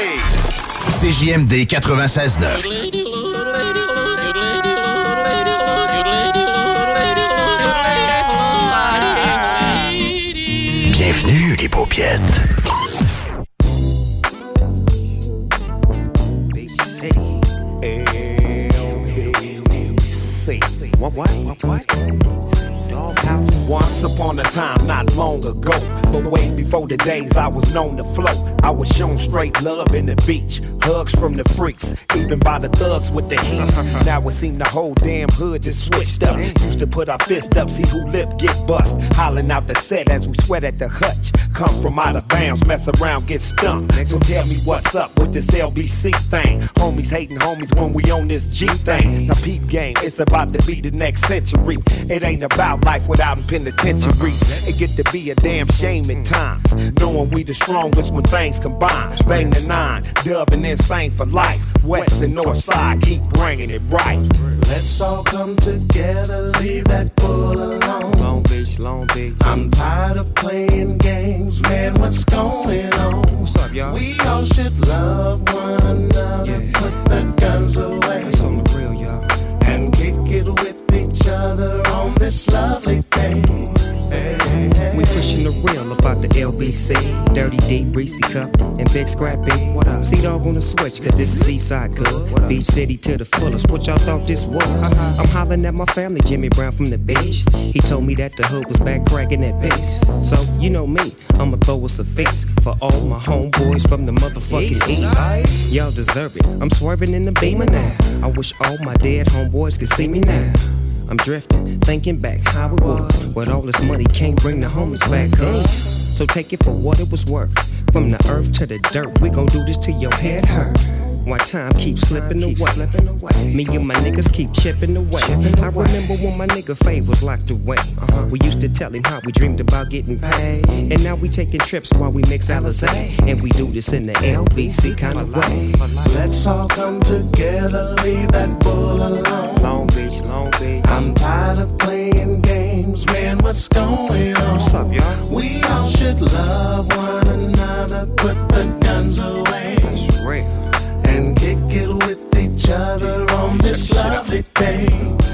CJMD 96.9. Bienvenue les paupiètes. Big City. LBC. What? Once upon a time, not long ago, but way before the days I was known to float, I was shown straight love in the beach, hugs from the freaks, even by the thugs with the heat. Now it seemed the whole damn hood is switched up. Used to put our fist up, see who lip get bust, hollering out the set as we sweat at the hutch. Come from out of bounds, mess around, get stumped. So tell me what's up with this LBC thing. Homies hating homies when we on this G thing. Now peep game, it's about to be the next century. It ain't about life without penitentiaries. It get to be a damn shame at times, knowing we the strongest when things combine. Bang the 9, Dub and Insane for life. West and North Side, keep bringing it right. Let's all come together, leave that bull alone. Long Beach, Long Beach. I'm tired of playing games, man, what's going on? What's up, y'all? We all should love one another, put the guns away. That's on the real, y'all. And kick it with each other on this lovely day. We pushing the real about the LBC, Dirty D, Reese Cup, and Big Scrappy. What up? C-Dog on the switch, cause this is Eastside good. Beach City to the fullest, what y'all thought this was? I'm hollering at my family, Jimmy Brown from the beach. He told me that the hood was back cracking that bass. So, you know me, I'ma throw us a face for all my homeboys from the motherfucking East. Y'all deserve it, I'm swerving in the Beamer now. I wish all my dead homeboys could see me now. I'm drifting, thinking back how it was, but all this money can't bring the homies back. Damn. So take it for what it was worth. From the earth to the dirt, we gon' do this till your head hurt. While time keeps slipping away, me and my niggas keep chipping away. I remember when my nigga Fave was locked away. We used to tell him how we dreamed about getting paid, and now we taking trips while we mix Alizé, and we do this in the LBC kind of way. Let's all come together, leave that bull alone. Long Beach, Long Beach. I'm tired of playing games, man, what's going on? What's up, y'all? We all should love one another, put the guns away. That's real. And kick it with each other on this lovely day.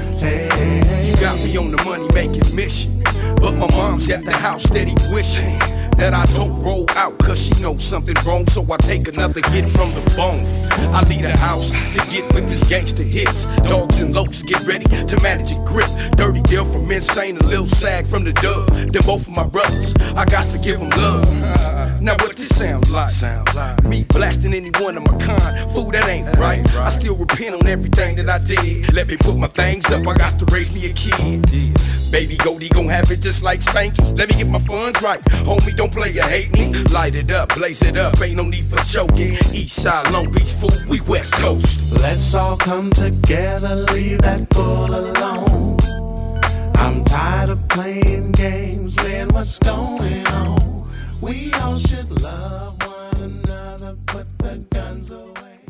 You got me on the money making mission, but my mom's at the house steady wishing that I don't roll out, cause she knows something wrong, so I take another hit from the bone. I leave the house to get with this gangster hits. Dogs and locs, get ready to manage a grip. Dirty deal from Insane, a little sag from the Dub. They're both of my brothers, I got to give them love. Now what this sound like? Me blasting any one of my kind, fool, that ain't right. I still repent on everything that I did. Let me put my things up, I got to raise me a kid. Baby Goldie gon' have it just like Spanky. Let me get my funds right, homie, don't play or hate me. Light it up, blaze it up, ain't no need for choking. East side, Long Beach, fool, we West Coast. Let's all come together, leave that bull alone. I'm tired of playing games, man, what's going on? We all should love one another, put the guns away.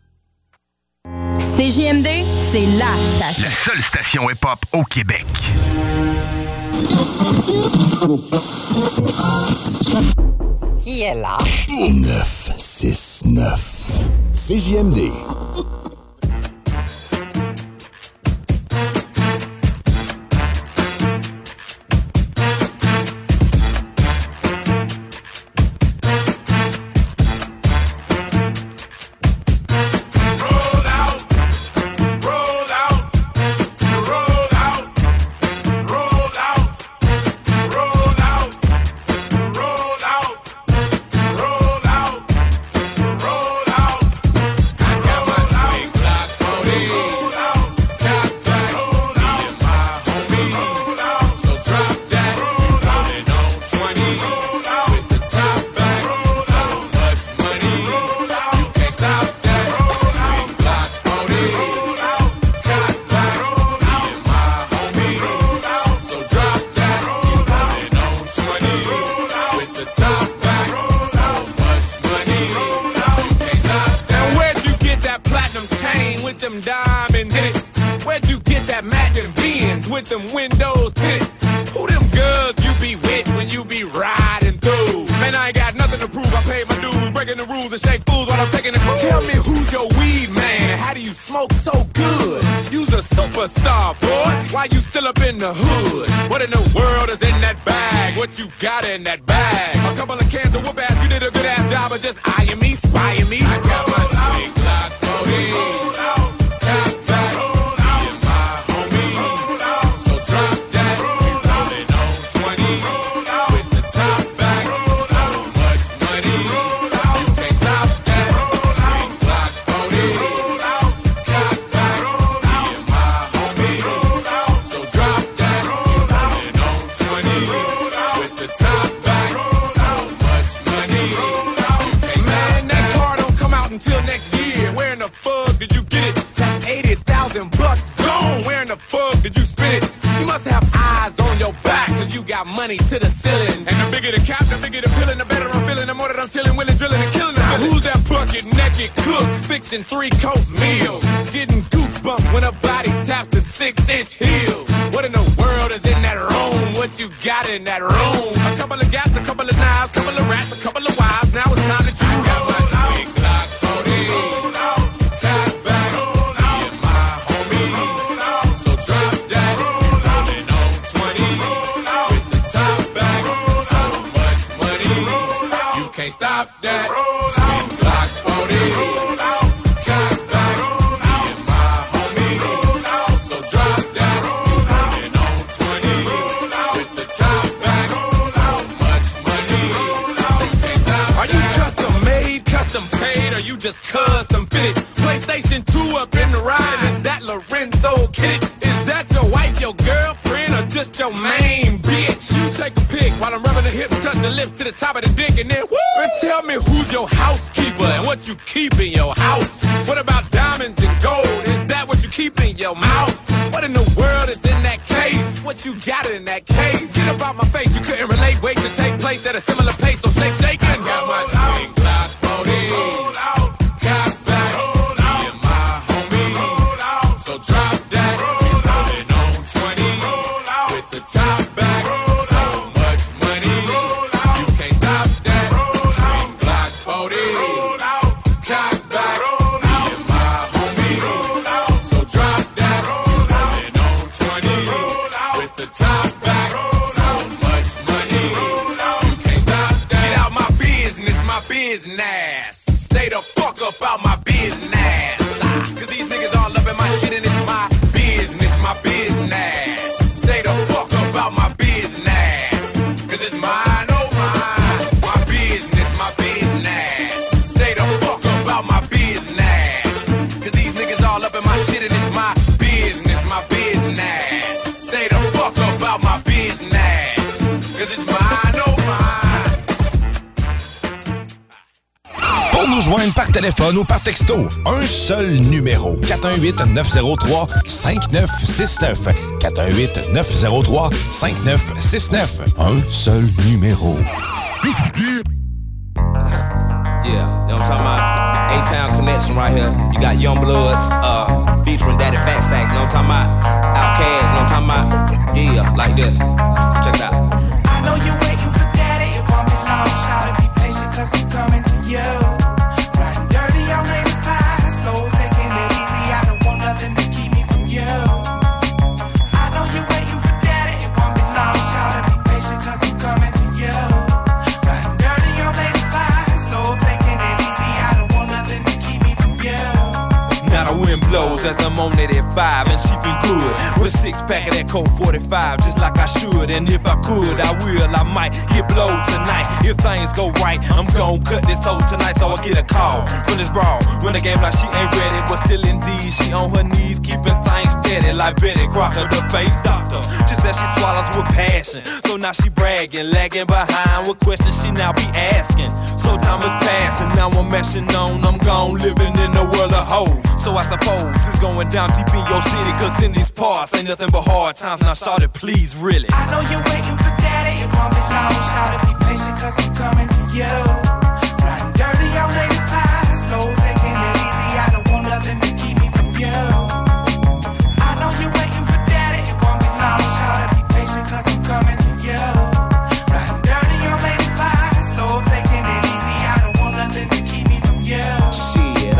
CJMD, c'est la station. La seule station hip-hop au Québec. Qui est là? 969. CJMD. Them windows tinted. Who them girls you be with when you be riding through? Man, I ain't got nothing to prove. I paid my dues, breaking the rules and shake fools while I'm taking the cruise. Tell me who's your weed man and how do you smoke so good? You's a superstar, boy. Why you still up in the hood? What in the world is in that bag? What you got in that bag? A couple of cans of whoop ass. You did a good ass job of just eyeing me, spying me. I got my big Glock 40. Until next year, where in the fuck did you get it? That's $80,000 gone. Where in the fuck did you spend it? You must have eyes on your back, cause you got money to the ceiling. And the bigger the cap, the bigger the feeling, the better I'm feeling. The more that I'm chilling, willing, drilling, and killing. Now who's that bucket naked cook fixing 3-course meals? Getting goosebumps when a body taps the 6-inch heels. What in the world is in that room? What you got in that room? A couple of gas, a couple of knives, couple of rats, a couple of wives. Now it's time to choose. I got my big Glock 40. Got back, me and my homies. So drop that, rolling on 20. With the top back, so much money. You can't stop that. Big Glock 40. Got back, me and my homies. So drop that, rolling on 20. With the top back, so much money. You can't stop. Are you custom made, custom paid, or you just custom fitted? PlayStation 2 up in the ride, is that Lorenzo Kidded? Is that your wife, your girlfriend, or just your main bitch? You take a pic while I'm rubbing the hips, touch the lips to the top of the dick, and then woo! And tell me who's your housekeeper and what you keep in your house. What about diamonds and gold? Is that what you keep in your mouth? What in the world is in that case? What you got in that case? Get up out my face, you couldn't relate. Wait to take place at a similar pace, so shake, shake. I got my big Glock 40. Got back, me and my homies. So drop that, rolling on 20. With the top back, so much money. You can't stop that. Big Glock 40. Got back, me and my homies. So drop that, rolling on 20. With the top back, so much money. You can't stop that. Get out my business, my business. Stay the fuck up out my business. Cause these niggas all up in my shit and it's my business, my business. Stay the fuck up out my business. Cause it's mine, oh mine. My business, my business. Stay the fuck up out my business. Cause these niggas all up in my shit and it's my business, my business. Stay the fuck up out my business. Cause it's mine, oh mine. Pour nous joindre par téléphone ou par texto, un seul numéro. 418-903-5969. 418-903-5969. Un seul numéro. Yeah, you know what I'm talking about? A-Town Connection right here. You got Young Bloods featuring Daddy Fat Sack, you know what I'm talking about? Outkast, you know what I'm talking about? Yeah, like this. Check it out. I know you're waiting for Daddy, it won't be long. Try to be patient cause I'm coming to you. Riding dirty on 85, slow, taking it easy. I don't want nothing to keep me from you. I know you're waiting for Daddy, it won't be long. Try to be patient cause I'm coming to you. Riding dirty on 85, slow, taking it easy. I don't want nothing to keep me from you. Now the wind blows as I'm on it at 5 and she been good. With a 6-pack of that Colt 45 just like I should. And if I could, I will, I might get blowed tonight. If things go right, I'm gon' cut this hoe tonight. So I get a call from this brawl. When the game like she ain't ready, but still indeed she on her knees, keeping things steady like Betty Crocker, the face doctor. Just as she swallows with passion. So now she bragging, lagging behind with questions she now be asking. So time is passing, now I'm mashing on. I'm gone living in the world of hoes. So I suppose it's going down deep in your city, cause in these parts ain't nothing but hard times. Now shout it please, really. I know you're waiting for Daddy, it won't be long. Shout it, be patient cause I'm coming to you. Riding dirty on 85, slow, taking it easy. I don't want nothing to keep me from you. I know you're waiting for Daddy, it won't be long. Shout it, be patient cause I'm coming to you. Riding dirty on 85, slow, taking it easy. I don't want nothing to keep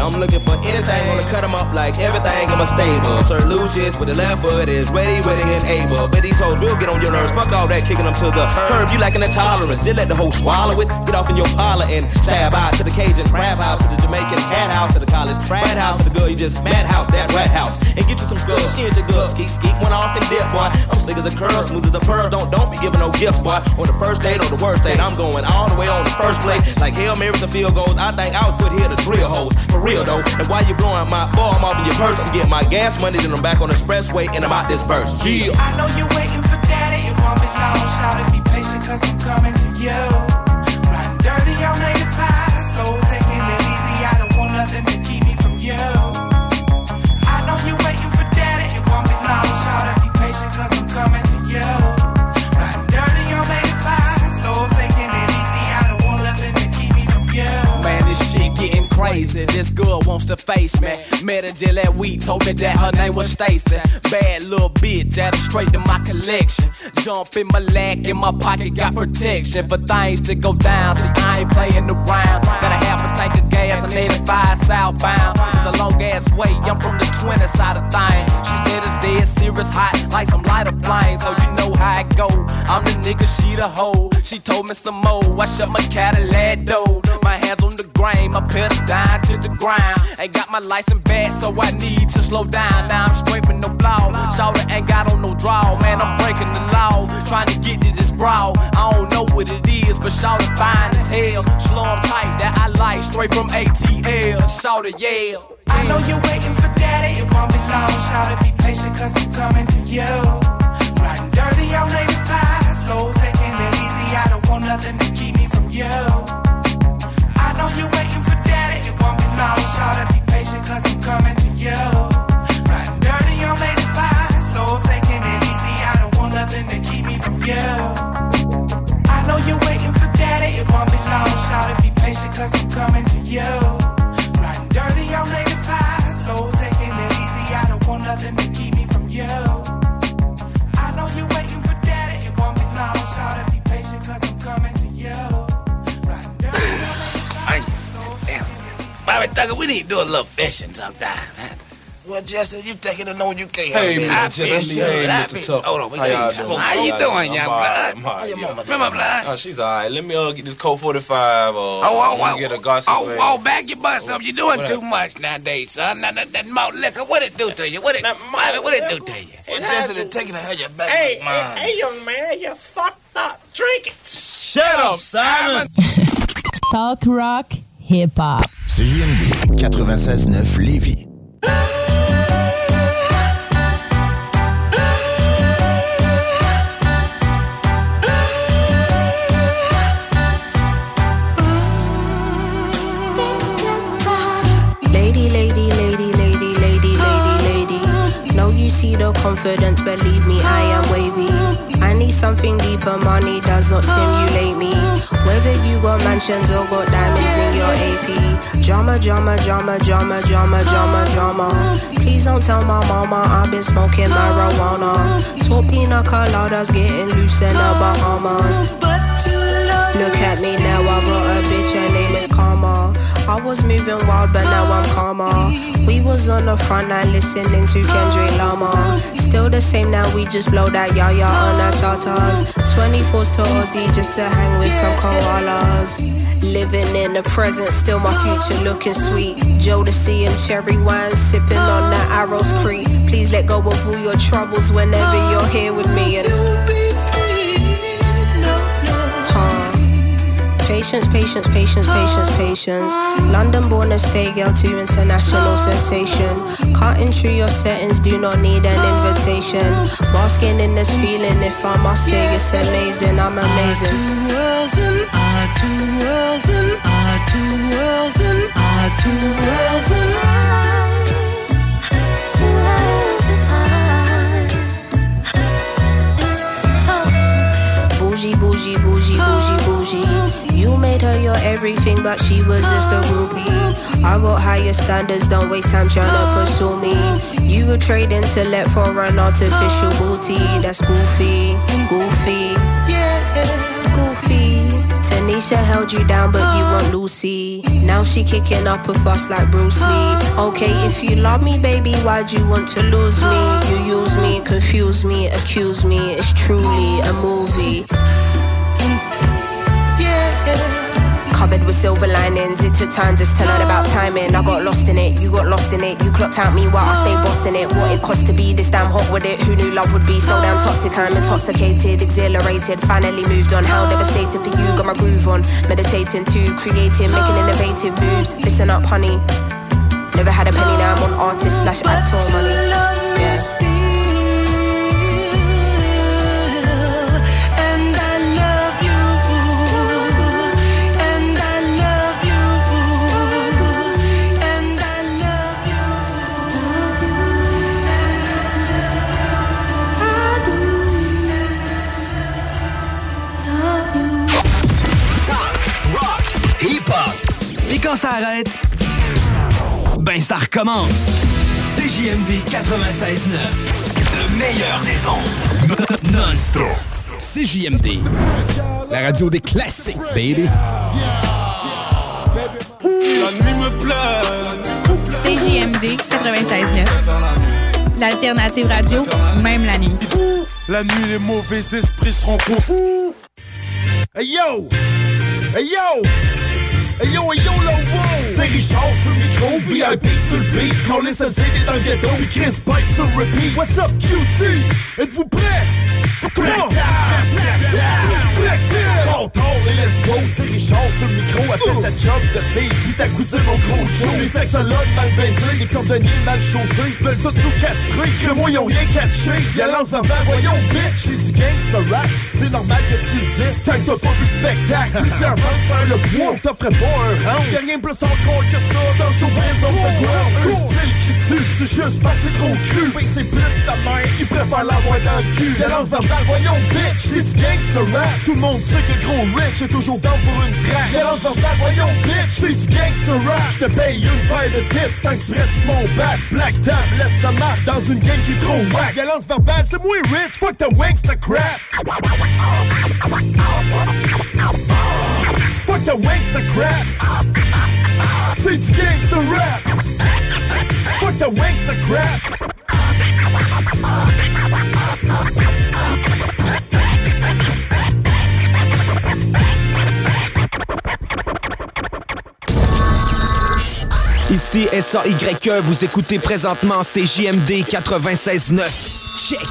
I'm looking for anything, gonna cut him up like everything in my stable. Sir Lucius with the left foot is ready, willing, and able. But these hoes will get on your nerves. Fuck all that, kicking them to the curb. You lacking the tolerance. Just let the hoe swallow it. Get off in your parlor and stab out to the Cajun crab house, to the Jamaican cat house, to the college frat house, to the girl you just madhouse, that rat house. And get you some skulls. She ain't your girl. Skeet, skeet, went off and dip, boy. I'm slick as a curl, smooth as a pearl. Don't be giving no gifts, boy. On the first date or the worst date, I'm going all the way on the first plate. Like Hail Marys and field goals. I think I was put here to drill hoes. For real though. And while you blowing my ball, I'm off in your purse. I'm getting my gas money, then I'm back on the expressway and I'm out this burst. Yeah. I know you're waiting for daddy. It won't be long. Shout it, be patient, cause I'm coming to you. Riding dirty on 85. Slow, taking it easy. I don't want nothing to keep me from you. I know you're waiting for daddy. It won't be long. Shout it, be patient, cause I'm coming to you. Riding dirty on 85. Slow, taking it easy. I don't want nothing to keep me from you. Man, this shit getting crazy. This girl wants to face me. Met her just last week, told me that her name was Stacy. Bad little bitch, added straight to my collection. Jump in my leg, in my pocket got protection for things to go down. See, I ain't playing around. Got a half a tank of gas, I'm 85 southbound. It's a long ass way, I'm from the 20 side of thing. She said it's dead serious, hot like some lighter flame. So you know how it go. I'm the nigga, she the hoe. She told me some more. I shut my Cadillac door. My hands on the grain, my pedal down to the ground. Ain't got my license back, so I need to slow down. Now I'm straight with no blow. Shawty ain't got on no draw. Man, I'm breaking the law, trying to get to this brow. I don't know what it is, but shawty fine as hell. Slow and tight, that I like, straight from ATL. Shawty, yeah. I know you're waiting for daddy. It won't be long. Shawty, be patient, cause I'm coming to you. Riding dirty on 85. Slow, taking it easy. I don't want nothing to keep me from you. I know you're waiting for daddy. It won't be long. Shawty, be patient, cause I'm coming to you. Riding dirty on 85. Slow, taking it easy. I don't want nothing to keep me from you. I know you're waiting for daddy. It won't be long. Shawty, be patient, cause I'm coming to you. Riding dirty on 85. Slow, taking it easy. I don't want nothing to keep me from you. I know you're waiting for daddy. It won't be long. Shawty, be patient, cause I'm coming to you. Riding dirty on 85. Damn. Bobby Thugger, we need to do a little fishing sometime, man. Well, Jesse, you take it to know you can't help it. I fish, hold on, we got you. How you doing, young blood? How your mama doing? Remember, blood? Oh, she's all right. Let me get this Colt 45 get a gossip. Back your bus up. You're doing too much nowadays, son. Now, that malt liquor, what it do to you? What it do to you? Well, Jesse, they're taking to have your back. Hey, young man, you fucked up. Drink it. Shut up, Simon. Talk rock, hip hop. CJMD 96.9 Lévis. See the confidence, believe me, I am wavy. I need something deeper, money does not stimulate me. Whether you got mansions or got diamonds in your AP. Drama, drama, drama, drama, drama, drama, drama. Please don't tell my mama I've been smoking marijuana. Tall pina coladas getting loose in the Bahamas. Look at me now, I got a bitch, her name is Karma. I was moving wild, but now I'm calmer. We was on the front line listening to Kendrick Lamar. Still the same now, we just blow that yaya on our charters. 24s to Aussie just to hang with some koalas. Living in the present, still my future looking sweet. Jodeci and cherry wine, sipping on the Arrows Creek. Please let go of all your troubles whenever you're here with me. And patience, patience, patience, patience, patience. London born and stay girl to international sensation. Cutting through your settings, do not need an invitation. Basking in this feeling, if I must say it's amazing, I'm amazing. Our two worlds and our two worlds and our two worlds and our two worlds and bougie, bougie, bougie, bougie, bougie. You made her your everything, but she was just a groupie. I got higher standards, don't waste time trying to pursue me. You would trade intellect for an artificial booty. That's goofy, goofy, goofy. Tanisha held you down, but you want Lucy. Now she kicking up a fuss like Bruce Lee. Okay, if you love me, baby, why'd you want to lose me? You use me, confuse me, accuse me. It's truly a movie. Covered with silver linings. It took time just to learn about timing. I got lost in it, you got lost in it. You clocked out me while I stayed bossing it. What it cost to be this damn hot with it. Who knew love would be so damn toxic? I'm intoxicated, exhilarated. Finally moved on. How devastated for you. Got my groove on. Meditating too, creating, making innovative moves. Listen up, honey. Never had a penny, now I'm on artist/actor money. Yeah. Et quand ça arrête, ben ça recommence. CJMD 96.9, le meilleur des ondes. Non-stop. CJMD, la radio des classiques, baby. La nuit me plaît. CJMD 96.9, l'alternative radio, même la nuit. La nuit, les mauvais esprits se rencontrent. Hey yo! Hey yo! Hey yo, hey yo, là, wow! C'est Richard sur le micro, VIP sur le beat. Quand les CD dans le ghetto, Chris Bite sur repeat. What's up, QC? Êtes-vous prêts? Come on! Tard et let's go, c'est Richard sur le micro. Appelle ta job de fille, puis ta cousine au gros Joe. Les sexologues mal baisés, les cordonniers mal chaussés veulent tous nous castrer, que moi ils ont rien catché. Violence verbale, voyons bitch, c'est du gangsta rap. C'est normal que tu le dises, tant que t'as pas vu le spectacle. Plusieurs ventes faire le poids, on t'offrait pas un round. Y'a rien plus encore que ça dans le show on the ground. Un style qui tue, c'est juste parce que c'est trop cru. Mais c'est plus ta mère qui préfère l'avoir dans le cul. Violence verbale, voyons bitch, c'est du gangsta rap. Tout le monde sait que le gros Rich est toujours down pour une track. Violence verbale, voyons bitch, c'est du gangsta rap. J'te paye une paire de tips tant que tu restes sur mon back. Black Tab, laisse ça marche dans une game qui est trop whack. Violence verbale, c'est moi rich, fuck the wanksta crap. Fuck the wanksta crap. C'est du gangsta rap. Fuck the wanksta crap. Ici SAYE, vous écoutez présentement CJMD 96.9. Check!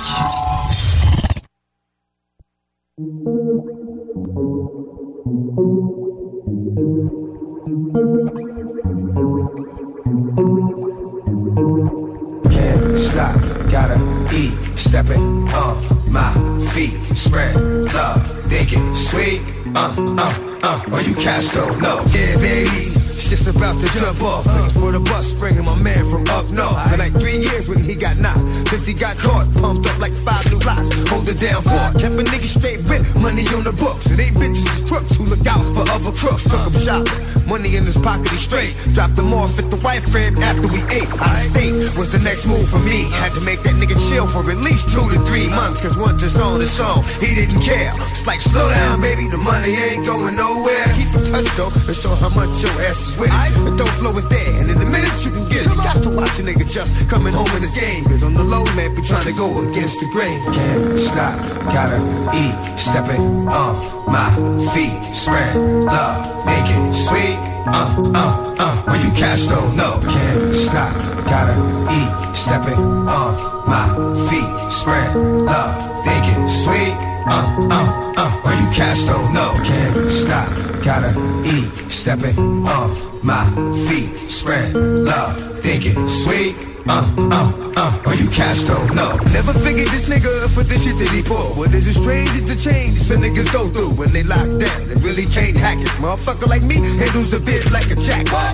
Can't stop, gotta eat, stepping on my feet, spread love, thinking sweet, or you cash don't know. Yeah, baby. Just about to jump off, looking for the bus, bringing my man from up north. Been like 3 years when he got knocked, since he got caught, pumped up like 5 new locks. Hold it down for, kept a nigga straight with money on the books. It ain't bitches, it's crooks who look out for other crooks. Took him shopping, money in his pocket, he straight. Dropped him off at the wife crib after we ate. Out of state was the next move for me. Had to make that nigga chill for at least 2 to 3 months, cause once it's on, he didn't care. It's like, slow down, baby, the money ain't going nowhere. Keep in touch though, and show how much your ass is with it. The dope flow is there, and in a minute you can get it. You got to watch a nigga just coming home in his game, cause on the low, man, be trying to go against the grain. Can't stop, gotta eat, stepping on my feet, spread love, make it sweet, where you cash don't know. Can't stop, gotta eat, stepping on my feet, spread love, make it sweet, where you cash don't know. Can't stop, gotta eat, stepping on my feet, spread love, thinking sweet, or you cash don't know. Never figured this nigga for this shit that he pull. What is it strange is the change some niggas go through when they lock down. They really can't hack it. Motherfucker like me handles a bit like a jack.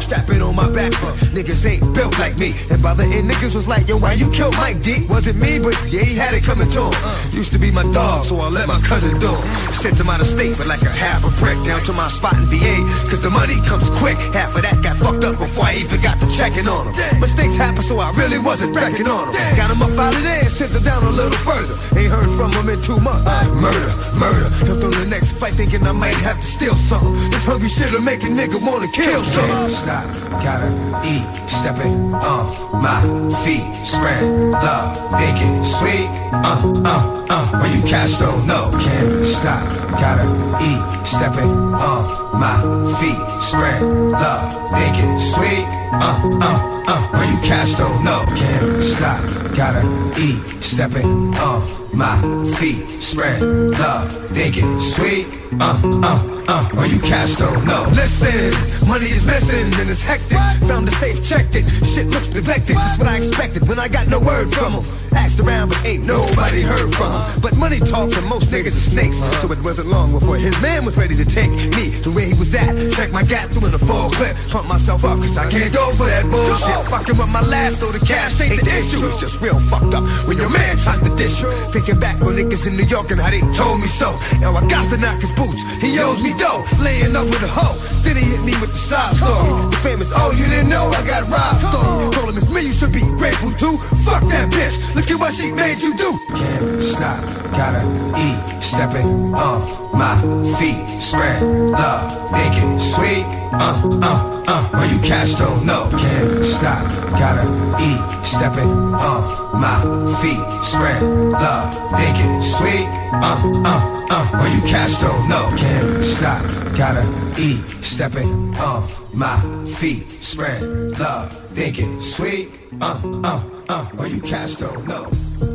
strapping on my back, but niggas ain't built like me. And by the end, niggas was like, yo, why you kill Mike D? Wasn't me, but yeah, he had it coming to him. Used to be my dog, so I let my cousin do him. Sent him out of state, but like a half a brick down to my spot in VA. Cause the money comes quick. Half of that got fucked up before I even got to checking on him. Mistakes happen, so I really wasn't checking on him. Got him up out of there and sent him down a little further. Ain't heard from him in 2 months. Murder. Him through the next fight thinking I might have to steal something. This hungry shit'll make a nigga wanna kill something. Stop, gotta eat, stepping on my feet. Spread love, thinking sweet. When you cash don't know. Can't stop, gotta eat, stepping on my feet. Spread love, thinking sweet. When you cash don't know. Can't stop, gotta eat, stepping on my feet. Spread love, thinking sweet. When you cash don't know. Listen, money is missing and it's hectic. Found the safe, checked it. Shit looks neglected, just what I expected when I got no word from him. Asked around but ain't nobody heard from him. But money talks and most niggas are snakes. So it wasn't long before his man was ready to take me to where he was at. Check my gap, doing a full clip. Pump myself up cause I can't go for that bullshit. Fucking with my last so the cash ain't the issue. It's just real fucked up when your man tries to dish you. Thinking back on niggas in New York and how they told me so. Now I got to knock his boots, he owes me dough. Laying up with a hoe, then he hit me with the side story. The famous, oh you didn't know I got robbed story. Told him it's me you should be grateful to. Fuck that bitch, look at what she made you do. Can't stop, gotta eat, stepping on my feet. Spread love, thinking sweet. When you cash don't know. Can't stop, gotta eat, stepping on my feet. Spread love, thinking sweet. When you cash don't know. Can't stop, gotta eat, stepping on my feet. Spread love, thinking sweet. When you cash don't know.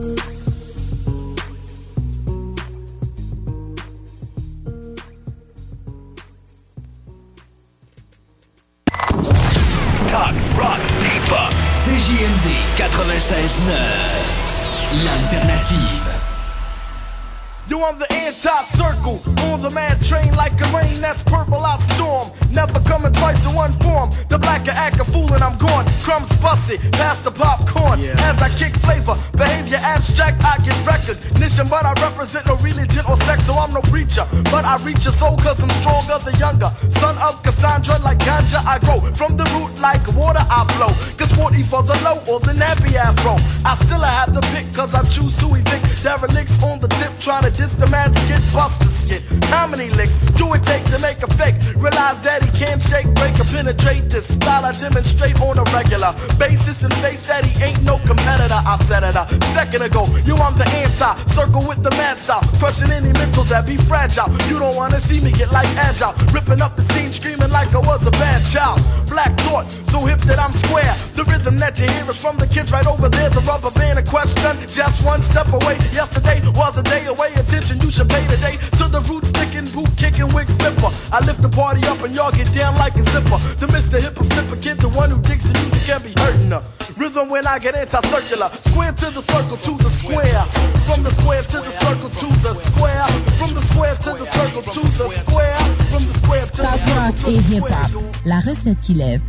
Talk, rock, hip-hop. CJMD 96.9. L'alternative. Yo, I'm the anti-circle, on the mad train like a rain that's purple, I storm. Never coming twice in one form. The blacker act a fool and I'm gone. Crumbs busted, past the popcorn. As I kick flavor, behavior abstract, I get recognition. But I represent no religion or sex, so I'm no preacher. But I reach your soul cause I'm stronger, the younger. Son of Cassandra, like ganja I grow. From the root like water I flow. Cause 40 for the low or the nappy afro. I still have the pick cause I choose to evict derelicts on the tip trying to diss the man's get busted shit. How many licks do it take to make a fake? Realize that he can't shake, break, or penetrate this style I demonstrate on a regular basis and face that he ain't no competitor. I said it a second ago. You, I'm the anti-circle with the mad style, crushing any mental that be fragile. You don't wanna see me get like agile, ripping up the scene, screaming like I was a bad child. Black thought, so hip that I'm square. The rhythm that you hear is from the kids right over there. The rubber band in question, just one step away. Yesterday was a day away. Attention, you should pay today to the root sticking, boot kicking, wig flipper. I lift the party up and y'all get down like a zipper. The Mr. Hipper flipper kid, the one who digs the music can be hurting her. Rhythm when I get anti-circular. Square to the circle to the square. From the square to the circle to the square. From the square to the circle to the square. From the square to the Talk rock et hip-hop, la recette qui lève.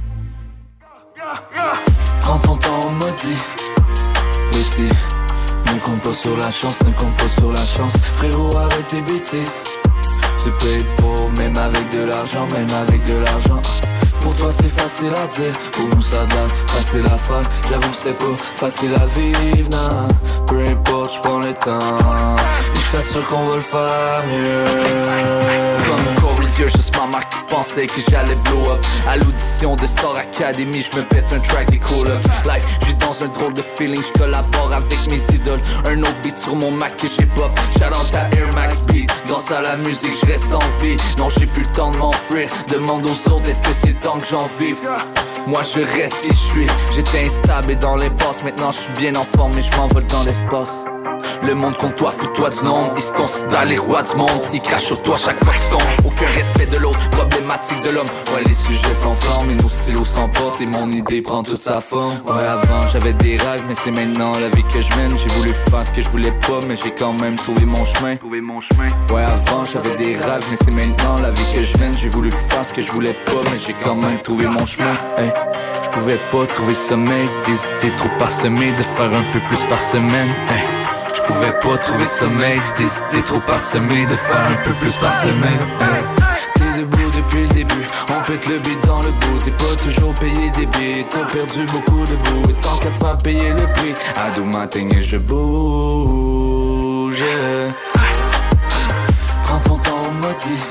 Prends ton temps, maudit. Petit. Ne compte pas sur la chance, ne compte pas sur la chance. Frérot, arrête tes bêtises. Tu peux être pauvre, même avec de l'argent, même avec de l'argent. Pour toi c'est facile à dire, pour nous ça donne facile à faire. J'avoue c'est pas facile à vivre, non. Peu importe, j'prends le temps. Et j't'assure qu'on va le faire mieux. Comme Corey, juste ma marque qui pensait que j'allais blow up. À l'audition de Star Academy, j'me pète un track des cool up. Life, j'suis dans un drôle de feeling, j'collabore avec mes idoles. Un autre beat sur mon Mac que j'ai pop. Shout out à Air Max Beat. Grâce à la musique, j'reste en vie. Non, j'ai plus le temps de m'enfuir. Demande aux autres, est-ce que c'est temps que j'en vive? Moi je reste qui je suis. J'étais instable et dans les bosses. Maintenant je suis bien en forme et je m'envole dans l'espace. Le monde contre toi, fous-toi du nombre. Ils se considèrent les rois du monde. Ils crachent sur toi chaque fois que tu tombes. Aucun respect de l'autre, problématique de l'homme. Ouais, les sujets s'enflamment et nos stylos sont s'emporte et mon idée prend toute sa forme. Ouais, avant j'avais des rêves, mais c'est maintenant la vie que je mène. J'ai voulu faire ce que je voulais pas, mais j'ai quand même trouvé mon chemin. Ouais, avant j'avais des rêves, mais c'est maintenant la vie que je mène. J'ai voulu faire ce que je voulais pas, mais j'ai quand même trouvé mon chemin. Hey, je pouvais pas trouver sommeil, des idées trop parsemées, de faire un peu plus par semaine. Hey, je pouvais pas trouver sommeil, des idées trop parsemées, de faire un peu plus par semaine. Hey. T'es debout depuis le début, on pète le beat dans le bout. T'es pas toujours payé des billets, t'as perdu beaucoup de bout. Et tant qu'à te faire payer le prix, à doux matin et je bouge. Prends ton temps au maudit.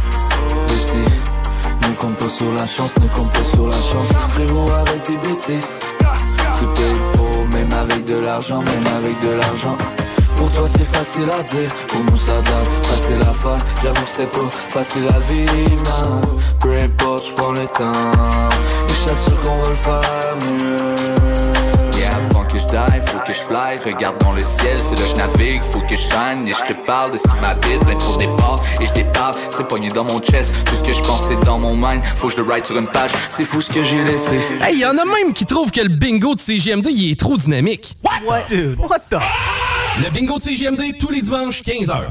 Ne compte pas sur la chance, ne compte pas sur la chance. Frérot, avec des bêtises, tu payes pour, même avec de l'argent, même avec de l'argent. Pour toi c'est facile à dire, pour nous ça donne facile à faire. J'avoue c'est pas facile à vivre, non. Peu importe, j'prends le temps, et j't'assure qu'on va le faire mieux. Yeah, avant que j'die, faut que j'fly, regarde dans le ciel, c'est là j'navigue, faut que j'shine. Et j'te parle de ce qui m'habite, plein trop départ, et j'déparle, c'est pogné dans mon chest. Tout ce que j'pense c'est dans mon mind, faut que je le write sur une page, c'est fou ce que j'ai laissé. Hey, y'en a même qui trouvent que le bingo de CJMD, il est trop dynamique. What? Dude, what the... Le bingo de CJMD, tous les dimanches, 15h.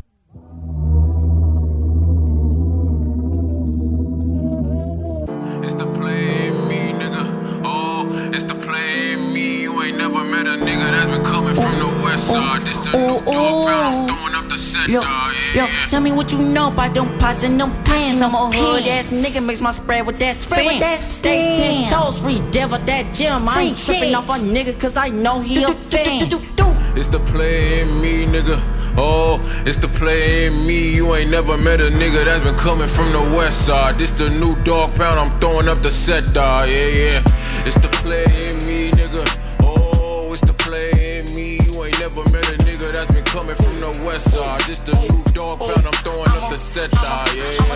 It's the play in me, nigga. Oh, it's the play in me. You ain't never met a nigga that's been coming from the west side. This the new dog pound, I'm throwing up the set, dog. Yo, tell me what you know about them pots and them pants. I'm a hood ass nigga, mix my spread with that spin. Stay 10 toes, free devil that gym. I ain't tripping off a nigga cause I know he a fan. It's the play in me, nigga. Oh, it's the play in me. You ain't never met a nigga that's been coming from the west side. This the new dog pound, I'm throwing up the set, dog. Yeah, yeah. It's the play in me, nigga. Oh, it's the play in me. You ain't never met a nigga that's been coming from the west side. This the new dog pound, I'm throwing up the set, dog. Yeah, yeah.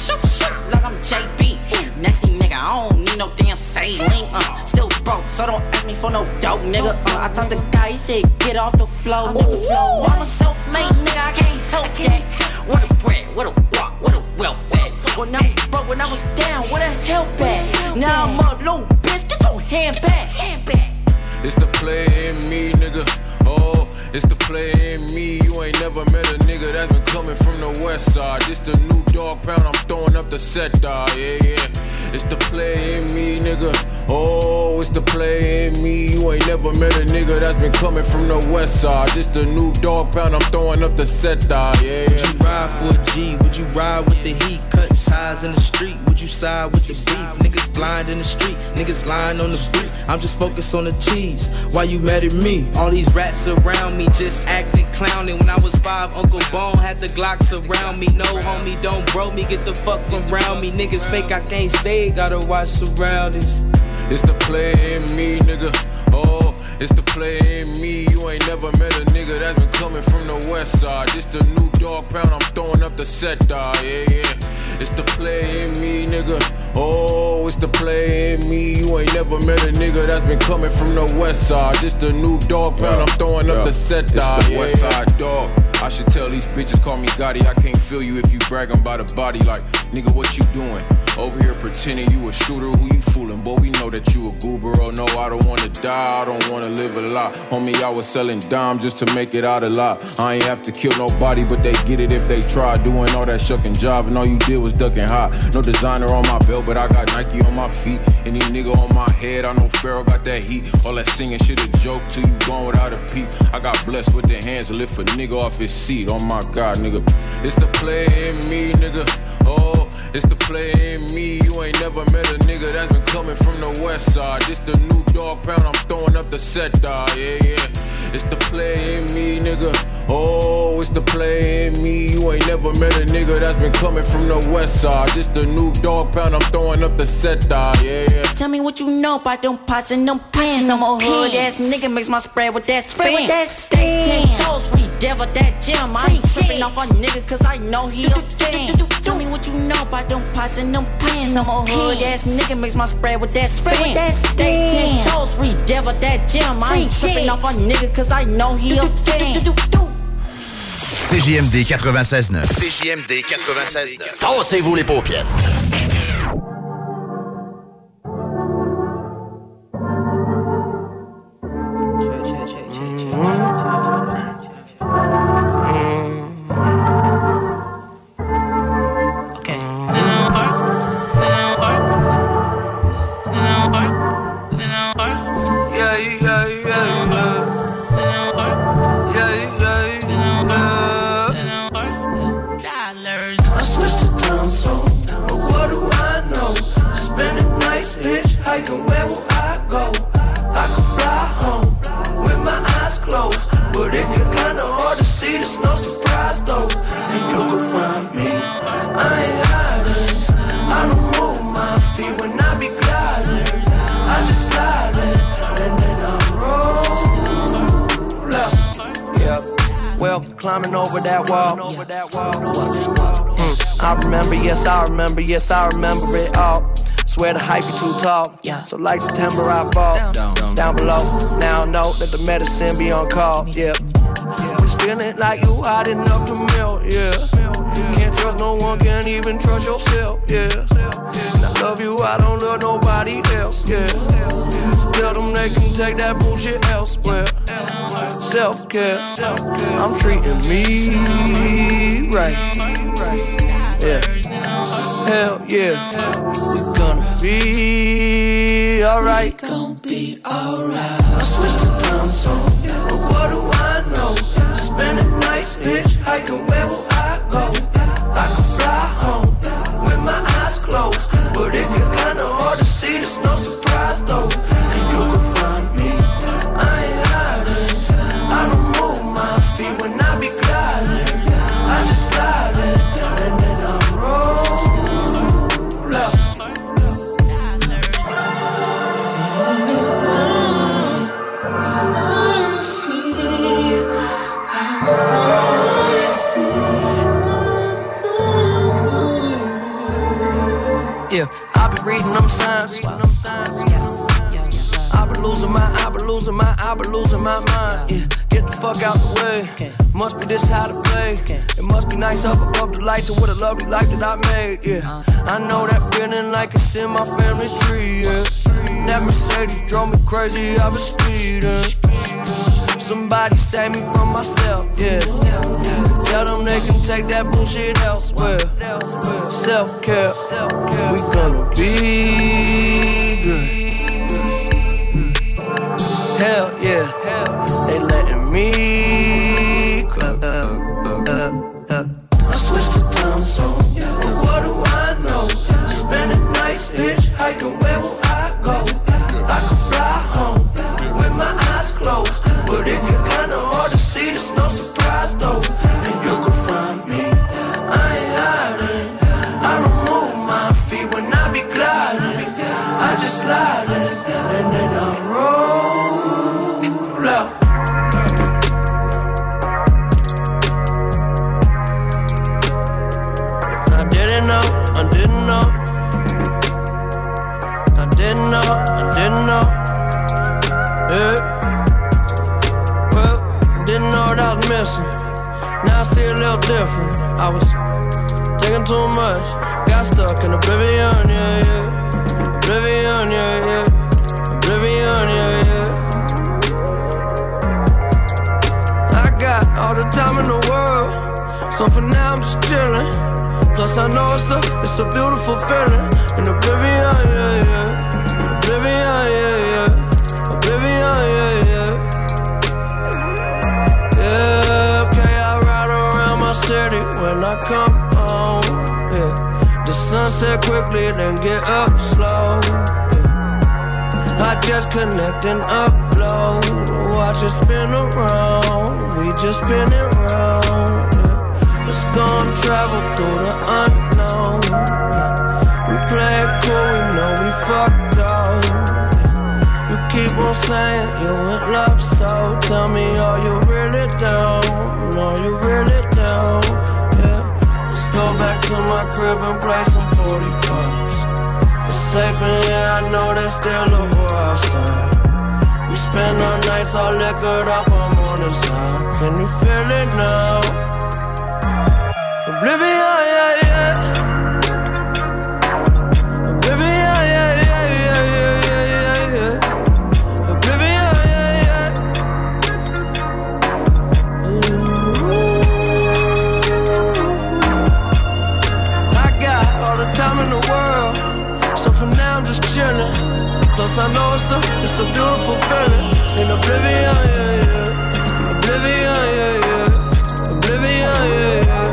Like I'm JB, Nessie nigga, I don't need no damn saline. Still broke, so don't ask me for no dope, nigga. I talked to guy, he said get off the floor. Ooh, I'm a self-made nigga, I can't help that. What a bread, what a walk, what a welfare. When I was broke, when I was down, where the help at? Now I'm up, little bitch, get your hand back. It's the play in me, nigga. Oh, it's the play in me. You ain't never met a nigga that's been coming from the west side. This the new dog pound, I'm throwing up the set, dog. Yeah, yeah. It's the play in me, nigga. Oh, it's the play in me. You ain't never met a nigga that's been coming from the west side. This the new dog pound, I'm throwing up the set, dog. Yeah, yeah. Would you ride for a G? Would you ride with the heat? Cutting ties in the street. Would you side with the beef? Niggas blind in the street. Niggas lying on the beat. I'm just focused on the cheese. Why you mad at me? All these rats around me just acting clowning. When I was 5, Uncle Bone had the Glocks around me. No, homie, don't bro me. Get the fuck from around me. Niggas fake, I can't stay. Gotta watch surroundings. It's the play in me, nigga. Oh, it's the play in me. You ain't never met a nigga that's been coming from the west side. This the new dog pound, I'm throwing up the set, dog. Yeah, yeah. It's the play in me, nigga. Oh, it's the play in me. You ain't never met a nigga that's been coming from the west side. This the new dog pound, I'm throwing up the set, dog. It's the west side dog. I should tell these bitches call me Gotti. I can't feel you if you bragging about a body like, nigga, what you doing? Over here pretending you a shooter, who you fooling? Boy, we know that you a goober. Oh no, I don't wanna die, I don't wanna live a lie. Homie, I was selling dimes just to make it out alive. I ain't have to kill nobody, but they get it if they try. Doing all that shucking job, and all you did was ducking hot. No designer on my belt, but I got Nike on my feet. Any nigga on my head, I know Pharaoh got that heat. All that singing shit a joke till you gone without a peep. I got blessed with the hands to lift a nigga off his seat. Oh my God, nigga. It's the play in me, nigga. Oh, it's the play in me. You ain't never met a nigga that's been coming from the west side. This the new dog pound, I'm throwing up the set, dog. Yeah, yeah. It's the play in me, nigga. Oh, it's the play in me. You ain't never met a nigga that's been coming from the west side. This the new dog pound, I'm throwing up the set, dog. Yeah, yeah. Tell me what you know about them pots and them pants. I'm a hood ass nigga, mix my spread with that spin. Stay 10 toes, free devil that gym. I ain't tripping off a nigga cause I know he a fan. Tell me what you know about them pots and them pants. I'm a hood ass nigga, mix my spread with that spin. Stay 10 toes, free devil that gym. I ain't tripping off a nigga cause I know he a fan. CJMD 96.9. CJMD 96.9. Tassez-vous les paupières. where will I go? I could fly home with my eyes closed, but it get kinda hard to see, there's no surprise though. And you can find me, I ain't hiding, I don't move my feet when I be gliding, I just slide in, and then I roll up. Yeah, well, climbing over that wall. I remember, yes, I remember, yes, I remember it all. Swear the hype be too tall, so like September I fall down below. Now I know that the medicine be on call, yeah. Just feeling like you hot enough to melt, yeah. Can't trust no one, can't even trust yourself, yeah. And I love you, I don't love nobody else, yeah. Tell them they can take that bullshit elsewhere. Self-care, I'm treating me right, yeah. Hell yeah, we gonna be alright. Gonna be alright. I switched the time zone, but what do I know? Spending nights hitchhiking, where will I go? I could fly home with my eyes closed, but it get kinda hard to see, there's no surprise though. And you can find me, I ain't hiding, I don't move my feet when I be gliding, I just slide in, and then I roll up. Yeah, I be reading them signs. I be losing my mind. Yeah, get the fuck out the way. Must be this how to play. It must be nice up above the lights and what a lovely life that I made. Yeah, I know that feeling like it's in my family tree. Yeah, that Mercedes drove me crazy. I was speeding. Somebody save me from myself. Yeah, tell them they can take that bullshit elsewhere. Self-care, we gonna be good. Hell yeah, they letting me go. I switched the time zone, but what do I know? Spending nights hitchhiking, where will I go? I could fly home with my eyes closed, but it get kinda hard to see, there's no surprise though. And you can find me, I ain't hiding, I don't move my feet when I be gliding, I just slide in, and then I roll up. I didn't know, yeah. Well, didn't know what I was missing. Now I see a little different. I was taking too much, got stuck in oblivion, yeah, yeah. Oblivion, yeah, yeah. Oblivion, yeah, yeah. I got all the time in the world, so for now I'm just chilling. Plus I know it's a beautiful feeling. In oblivion, yeah, yeah. Oblivion, yeah, yeah. Oblivion, yeah, yeah. Yeah, okay, I ride around my city when I come home, yeah. The sunset quickly, then get up slow, yeah. I just connect and upload, watch it spin around, we just spin it round, yeah. Let's go and travel through the unknown, yeah. We play it cool, we know we fucked up. You keep on saying you in love, so tell me, are you really down? Are you really down? Yeah. Let's go back to my crib and play some 45s. It's safe in here, I know there's still a war outside. We spend our nights all liquored up on morning side. Can you feel it now? Oblivion, yeah, yeah. Oblivion, yeah, yeah, yeah, yeah, yeah, yeah, yeah. Oblivion, yeah, yeah. Ooh. I got all the time in the world, so for now I'm just chilling. Plus I know it's a beautiful feeling. In oblivion, yeah, yeah. Oblivion, yeah, yeah. Oblivion, yeah, yeah.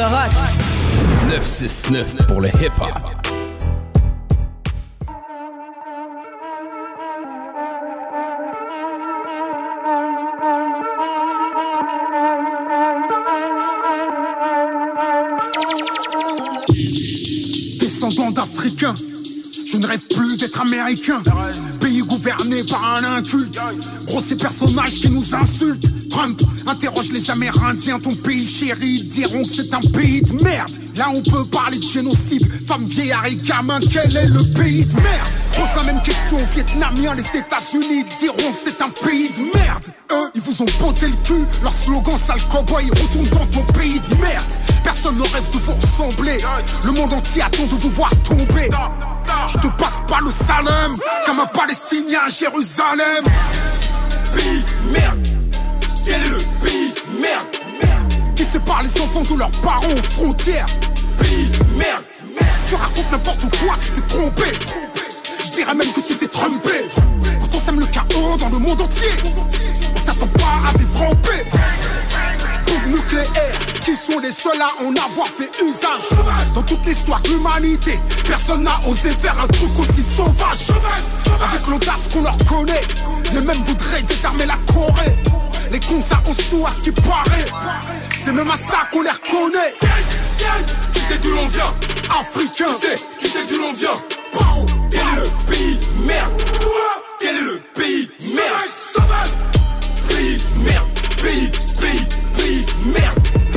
rock. 969 pour le hip-hop. Descendant d'Africains, je ne rêve plus d'être américain. Pays gouverné par un inculte. Gros, ces personnages qui nous insultent. Trump interroge les Amérindiens, ton pays chéri, diront que c'est un pays de merde. Là on peut parler de génocide, femmes, vieillards et gamins, quel est le pays de merde? Pose la même question aux Vietnamiens, les États-Unis diront que c'est un pays de merde. Eux, ils vous ont botté le cul, leur slogan sale cowboy retourne dans ton pays de merde. Personne ne rêve de vous ressembler, le monde entier attend de vous voir tomber. Je te passe pas le Salem, comme un Palestinien à Jérusalem. Pays merde. Quel est le pays merde? Qui sépare les enfants de leurs parents aux frontières? Pays merde. Tu racontes n'importe quoi, tu t'es trompé. Je dirais même que tu t'es trompé. Quand on sème le chaos dans le monde entier, on s'attend pas à vivre en paix. Bombe nucléaire, qui sont les seuls à en avoir fait usage. Dans toute l'histoire de l'humanité, personne n'a osé faire un truc aussi sauvage. Avec l'audace qu'on leur connaît, les mêmes voudraient désarmer la Corée. Les cons ça ose tout à ce qui paraît. C'est même à ça qu'on les reconnaît. Tu sais d'où l'on vient? Africain. Tu sais d'où l'on vient? Quel est le pays merde? Quel est le pays merde? Sauvage. Pays merde. Pays merde.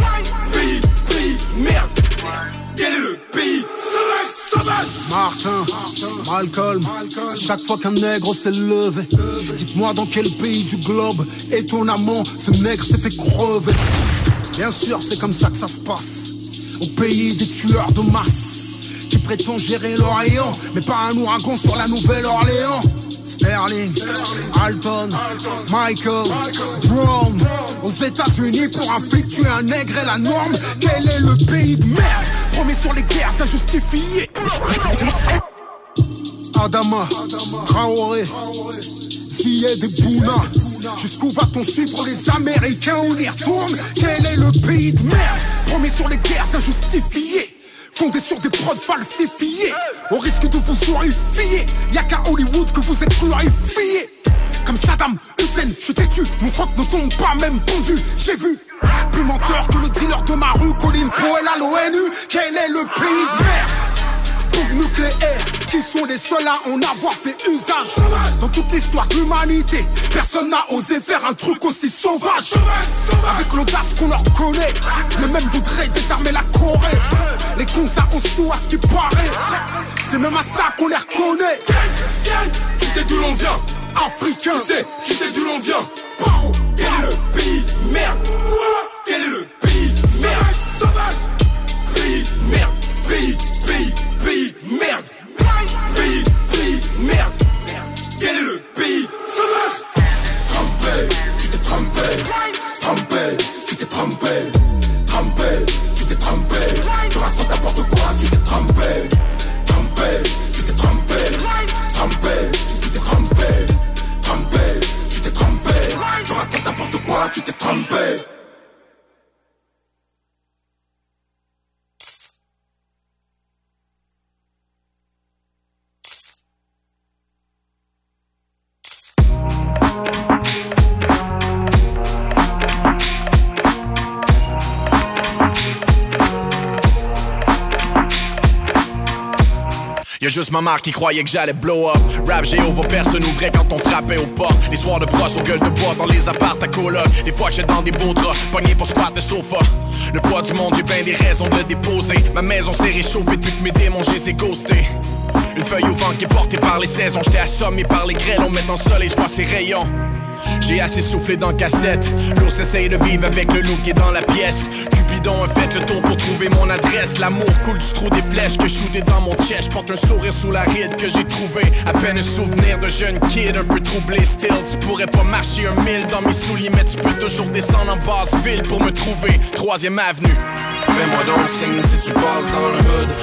Pays merde. Quel est le pays sauvage? Martin, Malcolm, chaque fois qu'un nègre s'est levé, dites-moi dans quel pays du globe, étonnamment, ce nègre s'est fait crever. Bien sûr, c'est comme ça que ça se passe, au pays des tueurs de masse, qui prétend gérer l'Orient, mais pas un ouragan sur la Nouvelle-Orléans. Sterling, Alton, Michael, Brown. Aux États-Unis, pour un flic, tuer un nègre est la norme. Quel est le pays de merde? Promis sur les guerres injustifiées. Adama, Traoré, Ziyed et Bouna. Jusqu'où va-t-on suivre les Américains? On y retourne. Quel est le pays de merde? Promis sur les guerres injustifiées. Fondé sur des preuves falsifiées, au risque de vous horrifier. Y'a qu'à Hollywood que vous êtes glorifiés. Comme Saddam Hussein, je t'ai tué, mon froc ne tombe pas même pendu. J'ai vu plus menteur que le dealer de ma rue, Colin Powell à l'ONU. Quel est le pays de merde? Bombe nucléaire, qui sont les seuls à en avoir fait usage. Dans toute l'histoire de l'humanité, personne n'a osé faire un truc aussi sauvage. Avec l'audace qu'on leur connaît, les mêmes voudraient désarmer la Corée. Les cons ça ose tout à ce qui paraît. C'est même à ça qu'on les reconnaît. Tu sais d'où l'on vient? Africain. Tu sais d'où l'on vient? Quel est le pays merde? Quel est le pays merde? Sauvage. Pays merde. Pays merde. Pays merde. Quel est le pays sauvage? Trompé, tu t'es trompé. Trompé, tu t'es trompé. Trompé, tu t'es trompé. Tu racontes n'importe quoi, tu t'es trompé. Trompé, tu t'es trompé. Trompé, tu t'es trompé. Trompé, tu t'es trompé. Tu racontes n'importe quoi, tu t'es trompé. Y'a juste ma mère qui croyait que j'allais blow up. Rap Jéhovah, personne ouvrait quand on frappait aux portes. Les soirs de brosse aux gueules de bois dans les apparts à coloc. Des fois que j'étais dans des beaux draps, pogné pour squat de sofa. Le poids du monde, j'ai ben des raisons de le déposer. Ma maison s'est réchauffée depuis que mes démons, j'ai les ai ghostés. Une feuille au vent qui est portée par les saisons. J'étais assommé par les grêles, on met dans le soleil, je vois ses rayons. J'ai assez soufflé dans cassette. L'ours essaye de vivre avec le loup qui est dans la pièce. Cupidon a fait le tour pour trouver mon adresse. L'amour coule du trou des flèches que shooté dans mon chest. J'porte un sourire sous la ride que j'ai trouvé. À peine un souvenir de jeune kid un peu troublé. Still, tu pourrais pas marcher 1000 dans mes souliers, mais tu peux toujours descendre en basse ville pour me trouver. 3e avenue. Fais-moi donc signe si tu passes dans le hood.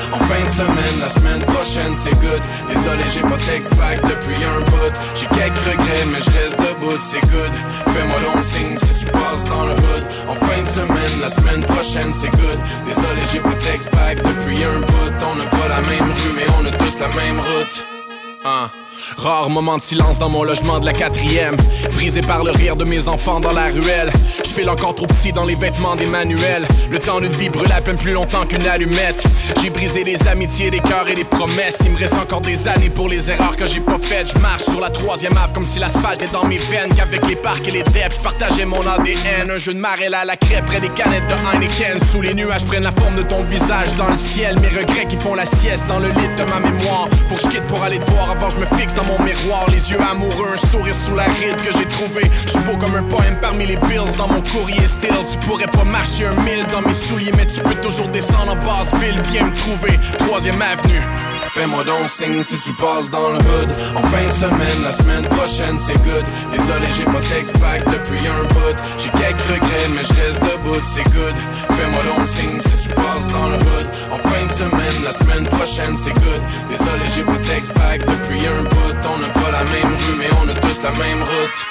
En fin de semaine, la semaine prochaine c'est good. Désolé j'ai pas d'ex-pack depuis un bout. J'ai quelques regrets mais je reste debout, c'est good. Fais-moi donc signe si tu passes dans le hood. En fin de semaine, la semaine prochaine c'est good. Désolé j'ai pas d'ex-pack depuis un bout. On n'a pas la même rue mais on a tous la même route. Rare moment de silence dans mon logement de la 4e. Brisé par le rire de mes enfants dans la ruelle. Je fais encore trop petit dans les vêtements d'Emmanuel. Le temps d'une vie brûle à peine plus longtemps qu'une allumette. J'ai brisé les amitiés, les cœurs et les promesses. Il me reste encore des années pour les erreurs que j'ai pas faites. Je marche sur la 3e ave comme si l'asphalte est dans mes veines. Qu'avec les parcs et les depths, je partageais mon ADN. Un jeu de marelle à la crêpe près des canettes de Heineken. Sous les nuages prennent la forme de ton visage dans le ciel. Mes regrets qui font la sieste dans le lit de ma mémoire. Faut que je quitte pour aller te voir avant je me fixe dans mon miroir. Les yeux amoureux, un sourire sous la ride que j'ai trouvé. Je suis beau comme un poème parmi les bills dans mon courrier still. Tu pourrais pas marcher un mille dans mes souliers, mais tu peux toujours descendre en basse-ville. Viens me trouver, 3e avenue. Fais-moi donc signe si tu passes dans le hood. En fin de semaine, la semaine prochaine c'est good. Désolé j'ai pas d'ex-pack depuis un bout. J'ai quelques regrets mais je reste debout, c'est good. Fais-moi donc signe si tu passes dans le hood. En fin de semaine, la semaine prochaine c'est good. Désolé j'ai pas d'ex-pack depuis un bout. On n'a pas la même rue mais on a tous la même route.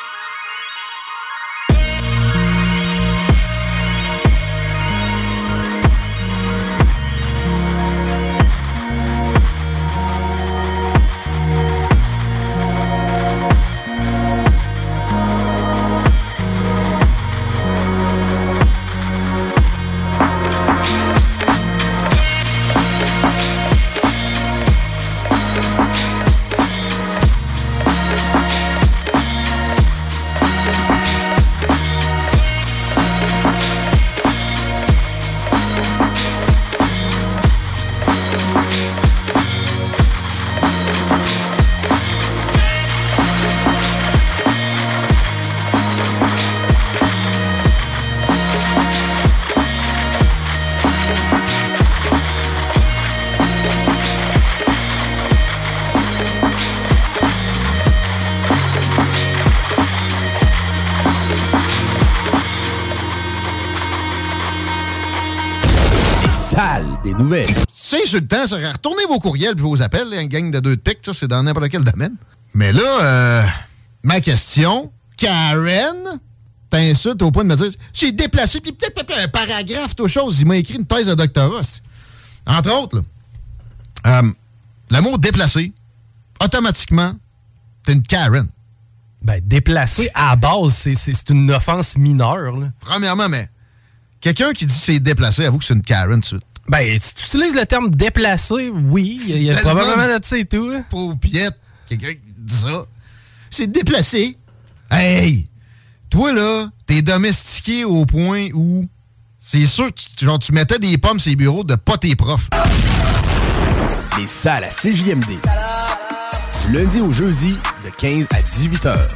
Des nouvelles. C'est sur le temps, ça retournez vos courriels et vos appels, une gang de 2 de pique, ça, c'est dans n'importe quel domaine. Mais là, ma question, Karen, t'insultes au point de me dire, j'ai déplacé, puis peut-être un paragraphe, toute chose, il m'a écrit une thèse de doctorat. Entre autres, là, le mot déplacé, automatiquement, t'es une Karen. Ben, déplacé, à la base, c'est une offense mineure. Là. Premièrement, mais quelqu'un qui dit c'est déplacé, avoue que c'est une Karen tout de suite. Ben, si tu utilises le terme déplacé, oui, il y a probablement de ça et tout. Là. Pauvre piette, quelqu'un qui dit ça. C'est déplacé. Hey! Toi, là, t'es domestiqué au point où c'est sûr que tu mettais des pommes sur les bureaux de pas tes profs. Les salles à CJMD. Du lundi au jeudi, de 15 à 18 heures.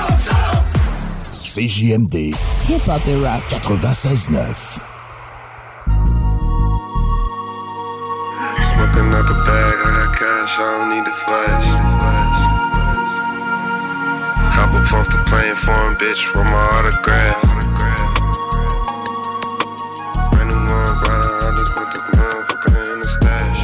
CJMD. Hip-hop et rap. 96.9. Smoking out the bag, I got cash, I don't need the flash. Hop up off the plane, foreign bitch, with my autograph. Brand new one, brother, I just put the motherfucker in the stash.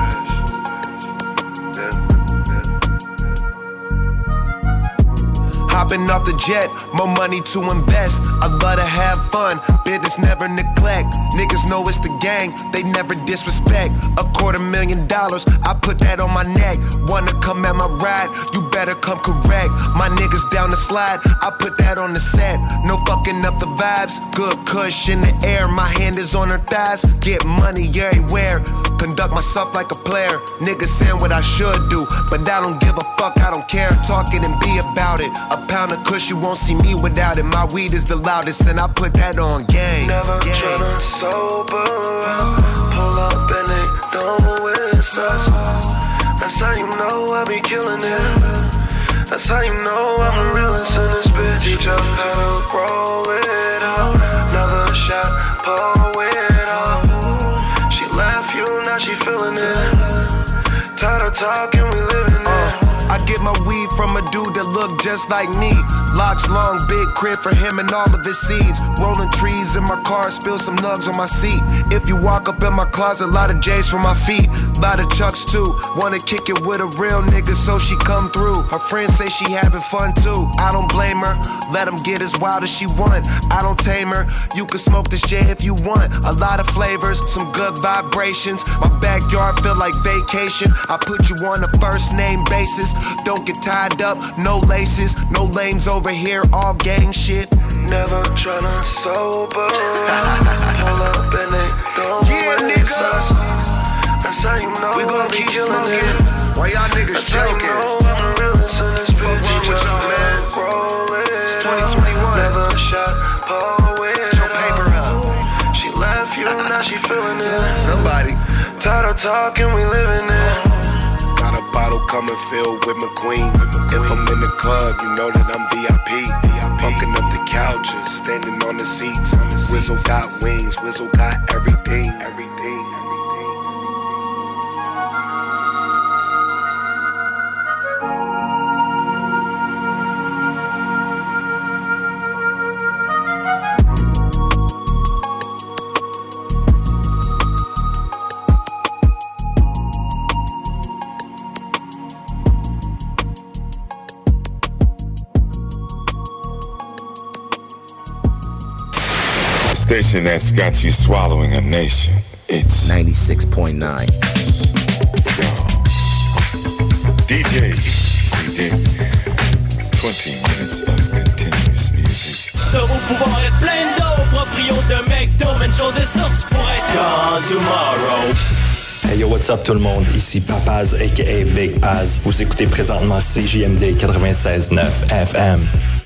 Hopping off the jet, more money to invest. I love to have fun, business never neglect. Niggas know it's the gang, they never disrespect. $250,000, I put that on my neck. Wanna come at my ride, you better come correct. My niggas down the slide, I put that on the set. No fucking up the vibes, good cush in the air. My hand is on her thighs, get money everywhere. Conduct myself like a player. Niggas saying what I should do, but I don't give a fuck, I don't care. Talk it and be about it. A pound of kush, you won't see me without it. My weed is the loudest, and I put that on game. Never tryna sober up. Pull up and they know it's us. That's how you know I be killing it. That's how you know I'm the realest in this bitch. Teach her how to roll it up. Another shot, pull it up. She left you, now she feeling it. Tired of talking, we living it. I get my weed from a dude that look just like me. Locks long, big crib for him and all of his seeds. Rolling trees in my car, spill some nugs on my seat. If you walk up in my closet, lot of J's for my feet. Lot of Chucks too. Wanna kick it with a real nigga, so she come through. Her friends say she having fun too. I don't blame her. Let him get as wild as she want. I don't tame her. You can smoke this J if you want. A lot of flavors, some good vibrations. My backyard feel like vacation. I put you on a first name basis. Don't get tied up, no laces, no lames over here, all gang shit. Never tryna sober. Pull up and they don't waste us. That's how you know we gon' keep killing it. Why y'all niggas That's joking? how you know I'm a realist in this bitch. Fuck with y'all, man. It's 2021. Never shot poet. Get your paper up. She left you, now she feeling it. Somebody. Tired of talking, we living it. Got a bottle coming filled with McQueen. If I'm in the club, you know that I'm VIP. Bunking up the couches, standing on the seats. Wizzle got wings, Wizzle got everything. Station that's got you swallowing a nation. It's 96.9. DJ CD. 20 minutes of continuous music. Au pouvoir être plein d'eau, proprio de McDo, mais une chose est sûre, tu pourrais être gone tomorrow. Hey yo, what's up tout le monde? Ici Papaz aka Big Paz. Vous écoutez présentement CJMD 96.9 FM.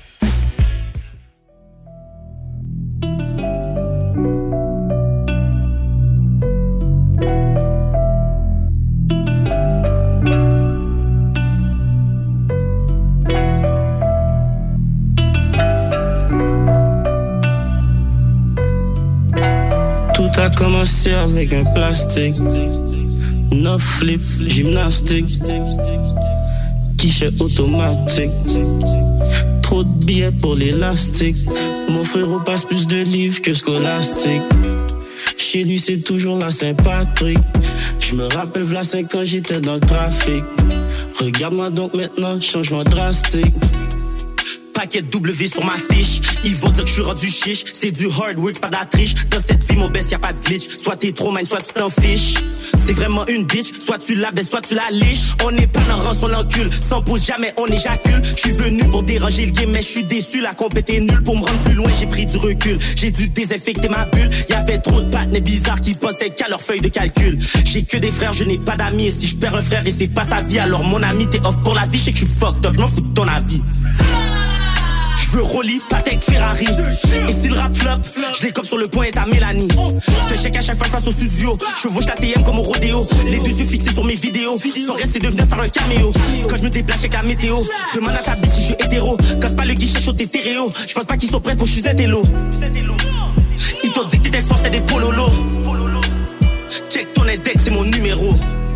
Tout a commencé avec un plastique, 9 flip, gymnastique, guichet automatique, trop de billets pour l'élastique. Mon frérot passe plus de livres que scolastique. Chez lui c'est toujours la Saint-Patrick. Je me rappelle v'là 5 ans j'étais dans le trafic. Regarde-moi donc maintenant, changement drastique. Paquet W sur ma fiche, ils vont dire que je suis rendu chiche. C'est du hard work, pas de la triche. Dans cette vie, mon best, y'a pas de glitch. Soit t'es trop man, soit tu t'en fiches. C'est vraiment une bitch, soit tu la baisses, soit tu la liches. On n'est pas dans rançon, l'encule. Sans pause, jamais on éjacule. Je suis venu pour déranger le game, mais je suis déçu. La compète est nulle. Pour me rendre plus loin, j'ai pris du recul. J'ai dû désinfecter ma bulle. Y'avait trop de partenaires bizarres qui pensaient qu'à leur feuille de calcul. J'ai que des frères, je n'ai pas d'amis. Et si je perds un frère et c'est pas sa vie, alors mon ami, t'es off pour la vie. Je sais que je suis fucked up, je m'en fous de ton avis. Je veux Rolly, Patek, Ferrari. Et si le rap flop, je les cope sur le point et ta Mélanie. Je te check à chaque fois face au studio. Je chevauche ta TM comme au rodéo. Les deux yeux fixés sur mes vidéos. Son rêve c'est de venir faire un caméo. Quand je me déplace avec la météo, demande à ta bitch si je suis hétéro. Casse pas le guichet chaud tes stéréo. Je pense pas qu'ils sont prêts pour que je suis intello. Ils t'ont dit que t'étais force, t'es des pololos. Check ton index, c'est mon numéro.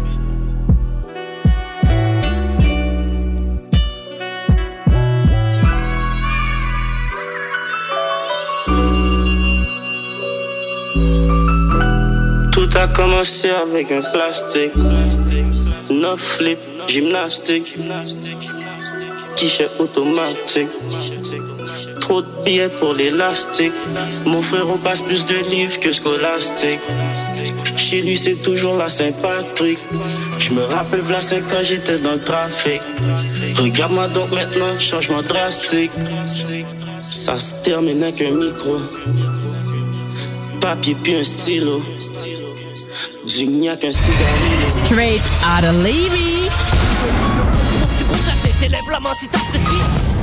Tout a commencé avec un plastique, 9 flip, gymnastique, guichet automatique, trop de billets pour l'élastique. Mon frérot passe plus de livres que scolastique. Chez lui c'est toujours la Saint-Patrick. Je me rappelle v'là 5 ans j'étais dans le trafic. Regarde-moi donc maintenant, changement drastique. Ça se termine avec un micro, papier puis un stylo. Du gnac, un cigarillo. Straight out of Levy. Tu contractes tes lèvres, la main si t'apprécies.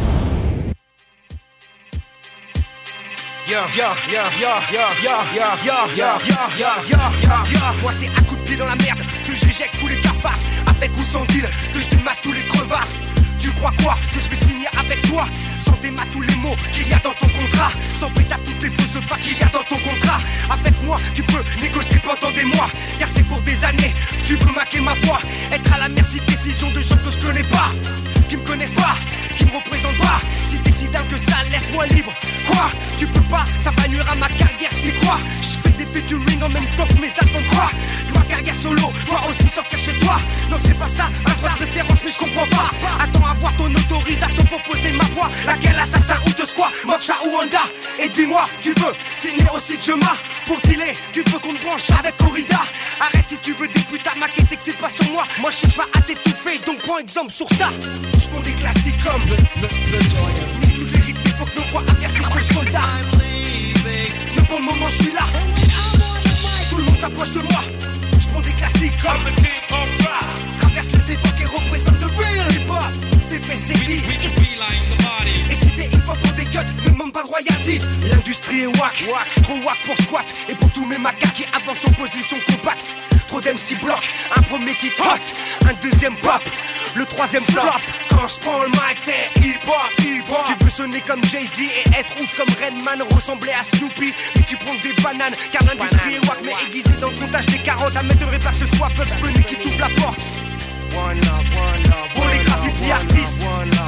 Moi c'est un coup de pied dans la merde que j'éjecte tous les cafards. Avec ou sans deal, que je démasse tous les crevards. Tu crois quoi, que je vais signer avec toi? Sans démat tous les mots qu'il y a dans ton contrat. Sans pétard toutes les fausses facs qu'il y a dans ton contrat. Avec moi tu peux négocier pendant des mois. Car c'est pour des années que tu veux maquer ma voix, être à la merci de décisions de gens que je connais pas, qui me connaissent pas, qui me représentent pas. Si t'es si dingue que ça, laisse-moi libre. Quoi? Tu peux pas, ça va nuire à ma carrière, c'est quoi? Je fais des featuring en même temps que mes albums, crois que ma carrière solo doit aussi sortir chez toi. Non, c'est pas ça, un sa référence, mais je comprends pas. Attends à voir ton autorisation pour poser ma voix. Laquelle assassin ou te squat, Moksha ou Honda. Et dis-moi, tu veux signer aussi Jema pour dealer, tu veux qu'on te branche avec Corrida. Arrête si tu veux des putains maquettes, t'excites pas sur moi. Moi je cherche pas à t'étouffer, donc prends exemple sur ça. Je prends des classiques comme nique toutes les rythmes pour que nos voix avertissent nos soldats. Mais pour le moment je suis là. Tout le monde s'approche de moi. Je prends des classiques comme The King of Rap. Traverse les époques et représente the real hip-hop. C'est fait, c'est dit. Et si t'es hip-hop pour des cuts, ne demande pas de royalty. L'industrie est wack, trop wack pour squat. Et pour tous mes macaques qui avancent en position compacte. Trop d'MC block, un premier titre hot, un deuxième pop, le troisième flop. Quand je prends le mic c'est hip-hop, hip-hop. Tu veux sonner comme Jay-Z et être ouf comme Redman, ressembler à Snoopy, mais tu prends que des bananes. Car l'industrie est wack mais aiguisée dans le comptage des carottes. Ça m'étonnerait pas que ce soit Bugs Bunny qui t'ouvre la porte. Pour les graffiti artistes,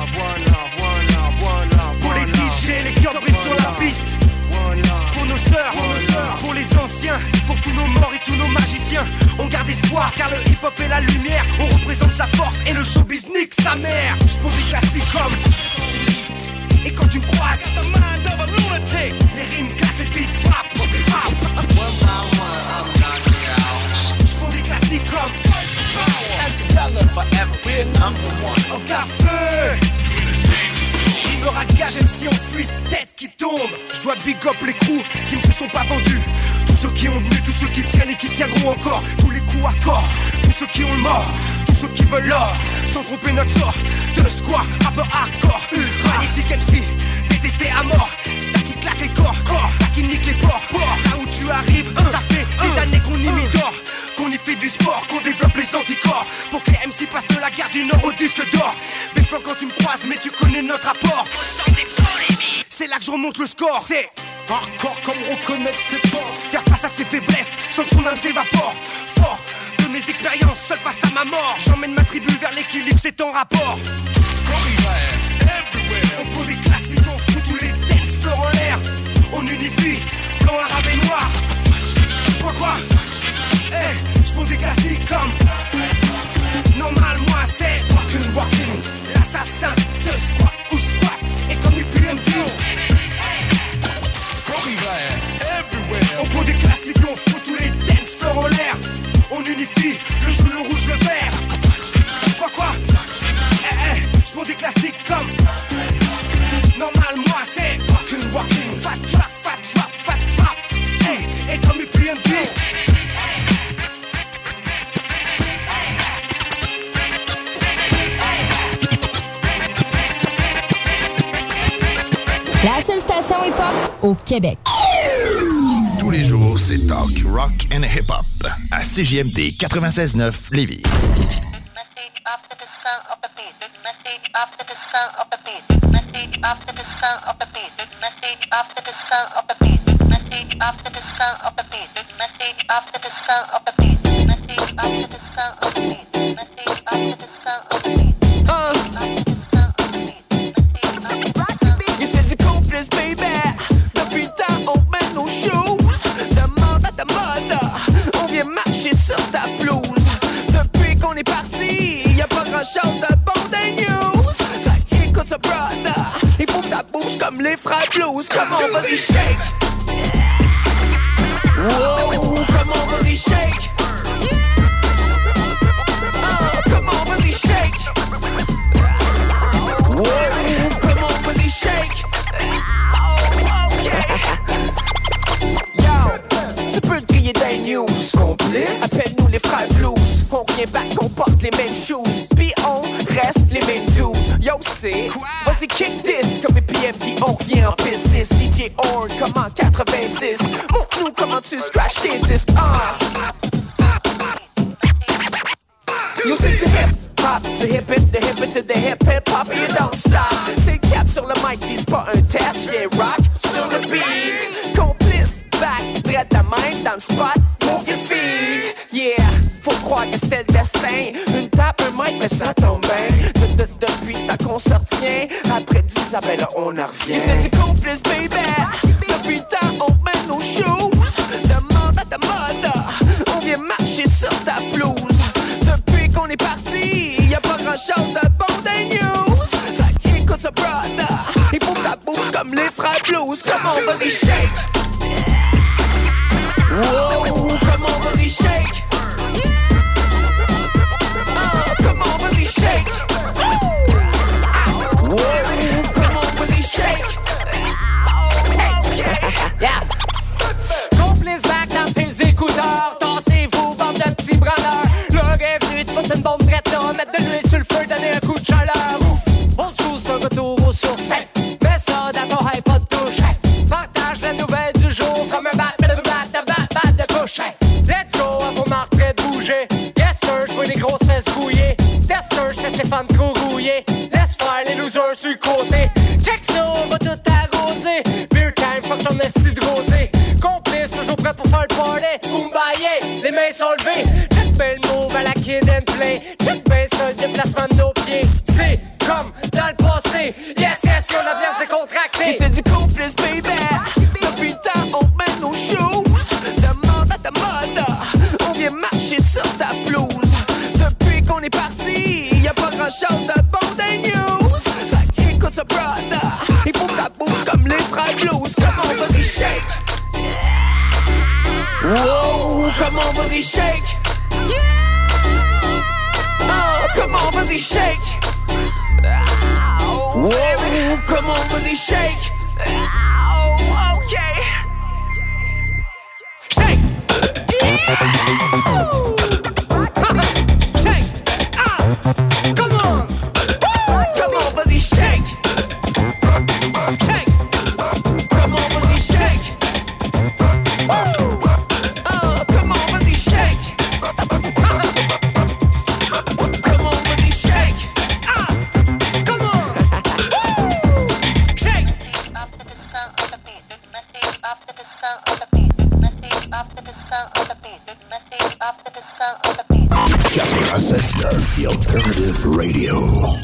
pour les DJ, les cœurs brisent sur la piste. Pour nos sœurs, pour les anciens, pour tous nos morts et tous nos magiciens. On garde espoir car le hip-hop est la lumière. On représente sa force et le showbiz nique sa mère. J'prends des classiques comme et quand tu me croises, les rimes classent et beat frappe. J'prends des classiques comme on garde feu. Me ragage même si on fuit, tête qui tombe. Je dois big up les crews qui ne se sont pas vendus. Tous ceux qui ont tenu, tous ceux qui tiennent et qui tiendront encore. Tous les coups hardcore, tous ceux qui ont le mort. Tous ceux qui veulent l'or, sans tromper notre sort. De squat, rappeur hardcore, ultra magnétique MC, détesté à mort. Stack qui claque les corps, stack qui nique les ports. Là où tu arrives, ça fait des années qu'on y m'idore. Qu'on y fait du sport, qu'on développe les anticorps. Pour que les MC passent de la gare du Nord au disque d'or. Big Flo quand tu me croises, mais tu connais notre rapport. Au sang des polémiques, c'est là que je remonte le score. C'est hardcore comme reconnaître ses torts. Faire face à ses faiblesses, sans que son âme s'évapore. Fort de mes expériences, seul face à ma mort. J'emmène ma tribu vers l'équilibre, c'est en rapport. On prend des classiques, on fout tous les dance floors en l'air. On unifie, blanc, arabe et noir. Quoi hey, j'prends des classiques comme normal, moi c'est walking, l'assassin de squat ou squat. Et comme UPMD on prend des classiques, on fout tous les dance floors en l'air. On unifie le jaune, le rouge, le vert. Quoi j'prends des classiques comme normal, moi c'est walking, fat trap, fat rap. Hey, et comme UPMD la seule station hip-hop au Québec. Tous les jours, c'est talk, rock and hip-hop à CJMD 96.9 Lévis. Chose de bon des news. Fait qu'écoute ça, brother. Il faut que ça bouge comme les frères blues. Comment vas-y shake. Wow, comment vas-y shake. Comment vas-y shake. Wow, comment vas-y shake. Yo, tu peux te crier des news. Complice. Appelle-nous les frères blues. On revient back, on porte les mêmes shoes. Puis on reste les mêmes dudes. Yo, c'est vas-y kick this. Comme les PMD, on revient en business. DJ Horn comme en 90. Montre-nous comment tu scratch tes disques. Yo, c'est du hip-hop, du hip-hip, de hip-hip to the hip-hip-hop. Et you don't stop. C'est le cap sur le mic, pis c'est pas un test. Yeah, rock sur le beat. Complice, back, prête à main dans le spot. Move your feet, yeah. croire que c'était le destin. Une tape, un mic, mais ça tombe bien. Depuis le temps qu'on se retient, après d'Isabelle, on en revient. C'est du complice, baby. Depuis le temps, on met nos shoes. Demande à ta mode, on vient marcher sur ta blouse. Depuis qu'on est parti, y'a pas grand chose de bon des news. Fait qu'écoute ça, brother, il faut que ça bouge comme les frères blues. Comment vas-y shake? Wow, comment vas-y shake? Comment vas-y shake? Wow, comment vas-y shake? Yeah. Complice back dans tes écouteurs, tassez-vous, bande de petits branleurs. L'heure est venue de foutre une bombe prête là, mettre de l'huile sur le feu, donner un coup de chaleur. Old school, c'est un retour aux sources. Mets ça d'abord, hey, pas de touche. Partage la nouvelle du jour comme un bat de couche. Let's go, à vos marques prêts de bouger. Yes sir, j'vois les grosses fesses grouillées. Tester, j'sais ces femmes trop rouillées. Laisse faire les losers sur le côté. Check ça, on va tout arroser. Beer time, fuck ton esti de rosé. Complice, toujours prêt pour faire le party. Kumbaya, les mains sont levées. Check bien le move à la kid and play. Check bien ça, le déplacement de nos pieds. C'est comme dans le passé. Yes, yes, on a bien décontracté. Et c'est du complice, baby. Depuis le temps, on met nos shoes. Demande à ta mode, on vient marcher sur ta blouse. Depuis qu'on est parti, y'a pas grand chose de bon des news. Fait qu'écoute ça, brother, il faut que ça bouge comme les frères blues. Comment vas-y shake? Wow, comment vas-y shake? Oh, comment vas-y shake? Wow, comment vas-y shake? Ok. Shake! Shake! Come on! Come on, vas-y, shake! Shake! Come on, vas-y, shake! Come on, vas-y, shake! Come on, vas-y, shake! Come on! Shake! 96.9, The Alternative Radio.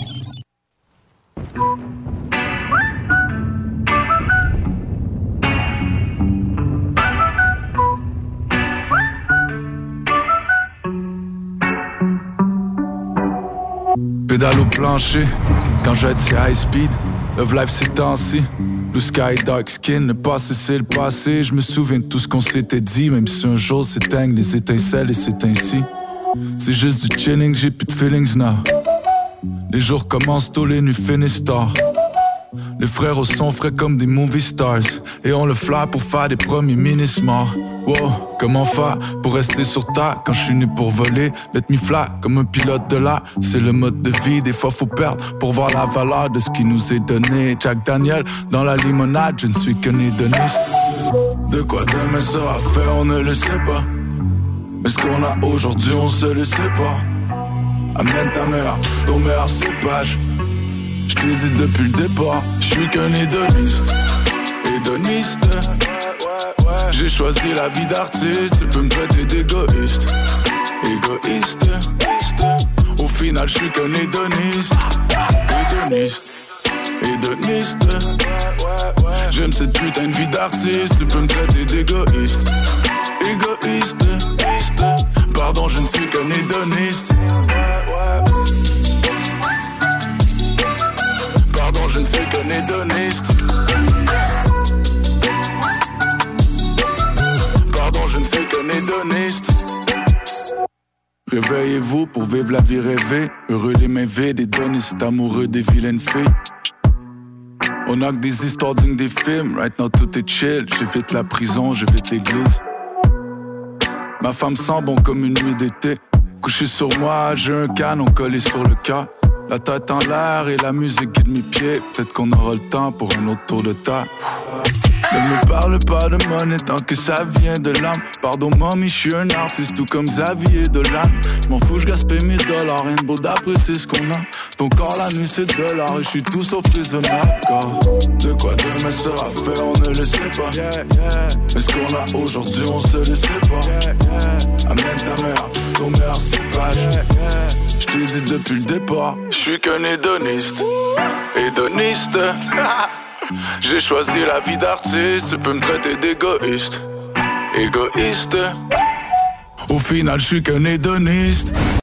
Pédale au plancher, quand je dis high speed, love life c'est temps-ci. Blue sky, dark skin, le passé c'est le passé. Je me souviens de tout ce qu'on s'était dit, même si un jour s'éteignent les étincelles et c'est ainsi. C'est juste du chilling, j'ai plus de feelings now. Les jours commencent tôt, les nuits finissent tard. Les frères au son frais comme des movie stars. Et on le fly pour faire des premiers mini-smarts. Wow, comment faire pour rester sur terre quand je suis né pour voler? Let me fly comme un pilote de l'air. C'est le mode de vie, des fois faut perdre pour voir la valeur de ce qui nous est donné. Jack Daniel dans la limonade, je ne suis qu'un hédoniste. De quoi demain sera fait, on ne le sait pas. Mais ce qu'on a aujourd'hui, on se le sait pas. Amène ta mère, ton meilleur cépage. Je t'ai dit depuis le départ, je suis qu'un hédoniste. Hédoniste. J'ai choisi la vie d'artiste, tu peux me traiter d'égoïste. Égoïste. Au final, je suis qu'un hédoniste. Hédoniste. Hédoniste. J'aime cette putain de vie d'artiste, tu peux me traiter d'égoïste. Égoïste. Pardon, je ne suis qu'un hédoniste. Pardon, je ne suis qu'un hédoniste. Pardon, je ne suis qu'un hédoniste. Réveillez-vous pour vivre la vie rêvée. Heureux les mains vides, hédoniste, amoureux des vilaines filles. On a que des histoires dignes des films. Right now tout est chill, j'évite la prison, j'évite l'église. Ma femme sent bon comme une nuit d'été. Couché sur moi, j'ai un canon collé sur le cœur. La tête en l'air et la musique guide mes pieds. Peut-être qu'on aura le temps pour un autre tour de terre. Ne me parle pas de monnaie tant que ça vient de l'âme. Pardon mommy, je suis un artiste tout comme Xavier Dolan. J'm'en fous, j'gaspille mes dollars, rien de beau d'apprécier ce qu'on a. Ton corps la nuit c'est $, et je suis tout sauf raisonnable. De quoi demain sera fait, on ne le sait pas. Mais ce qu'on a aujourd'hui, on se le sait pas. Amène ta mère au meilleur cépage. Je t'ai dit depuis le départ, je suis qu'un hédoniste. Hédoniste. J'ai choisi la vie d'artiste, tu peux me traiter d'égoïste. Égoïste. Au final, je suis qu'un hédoniste.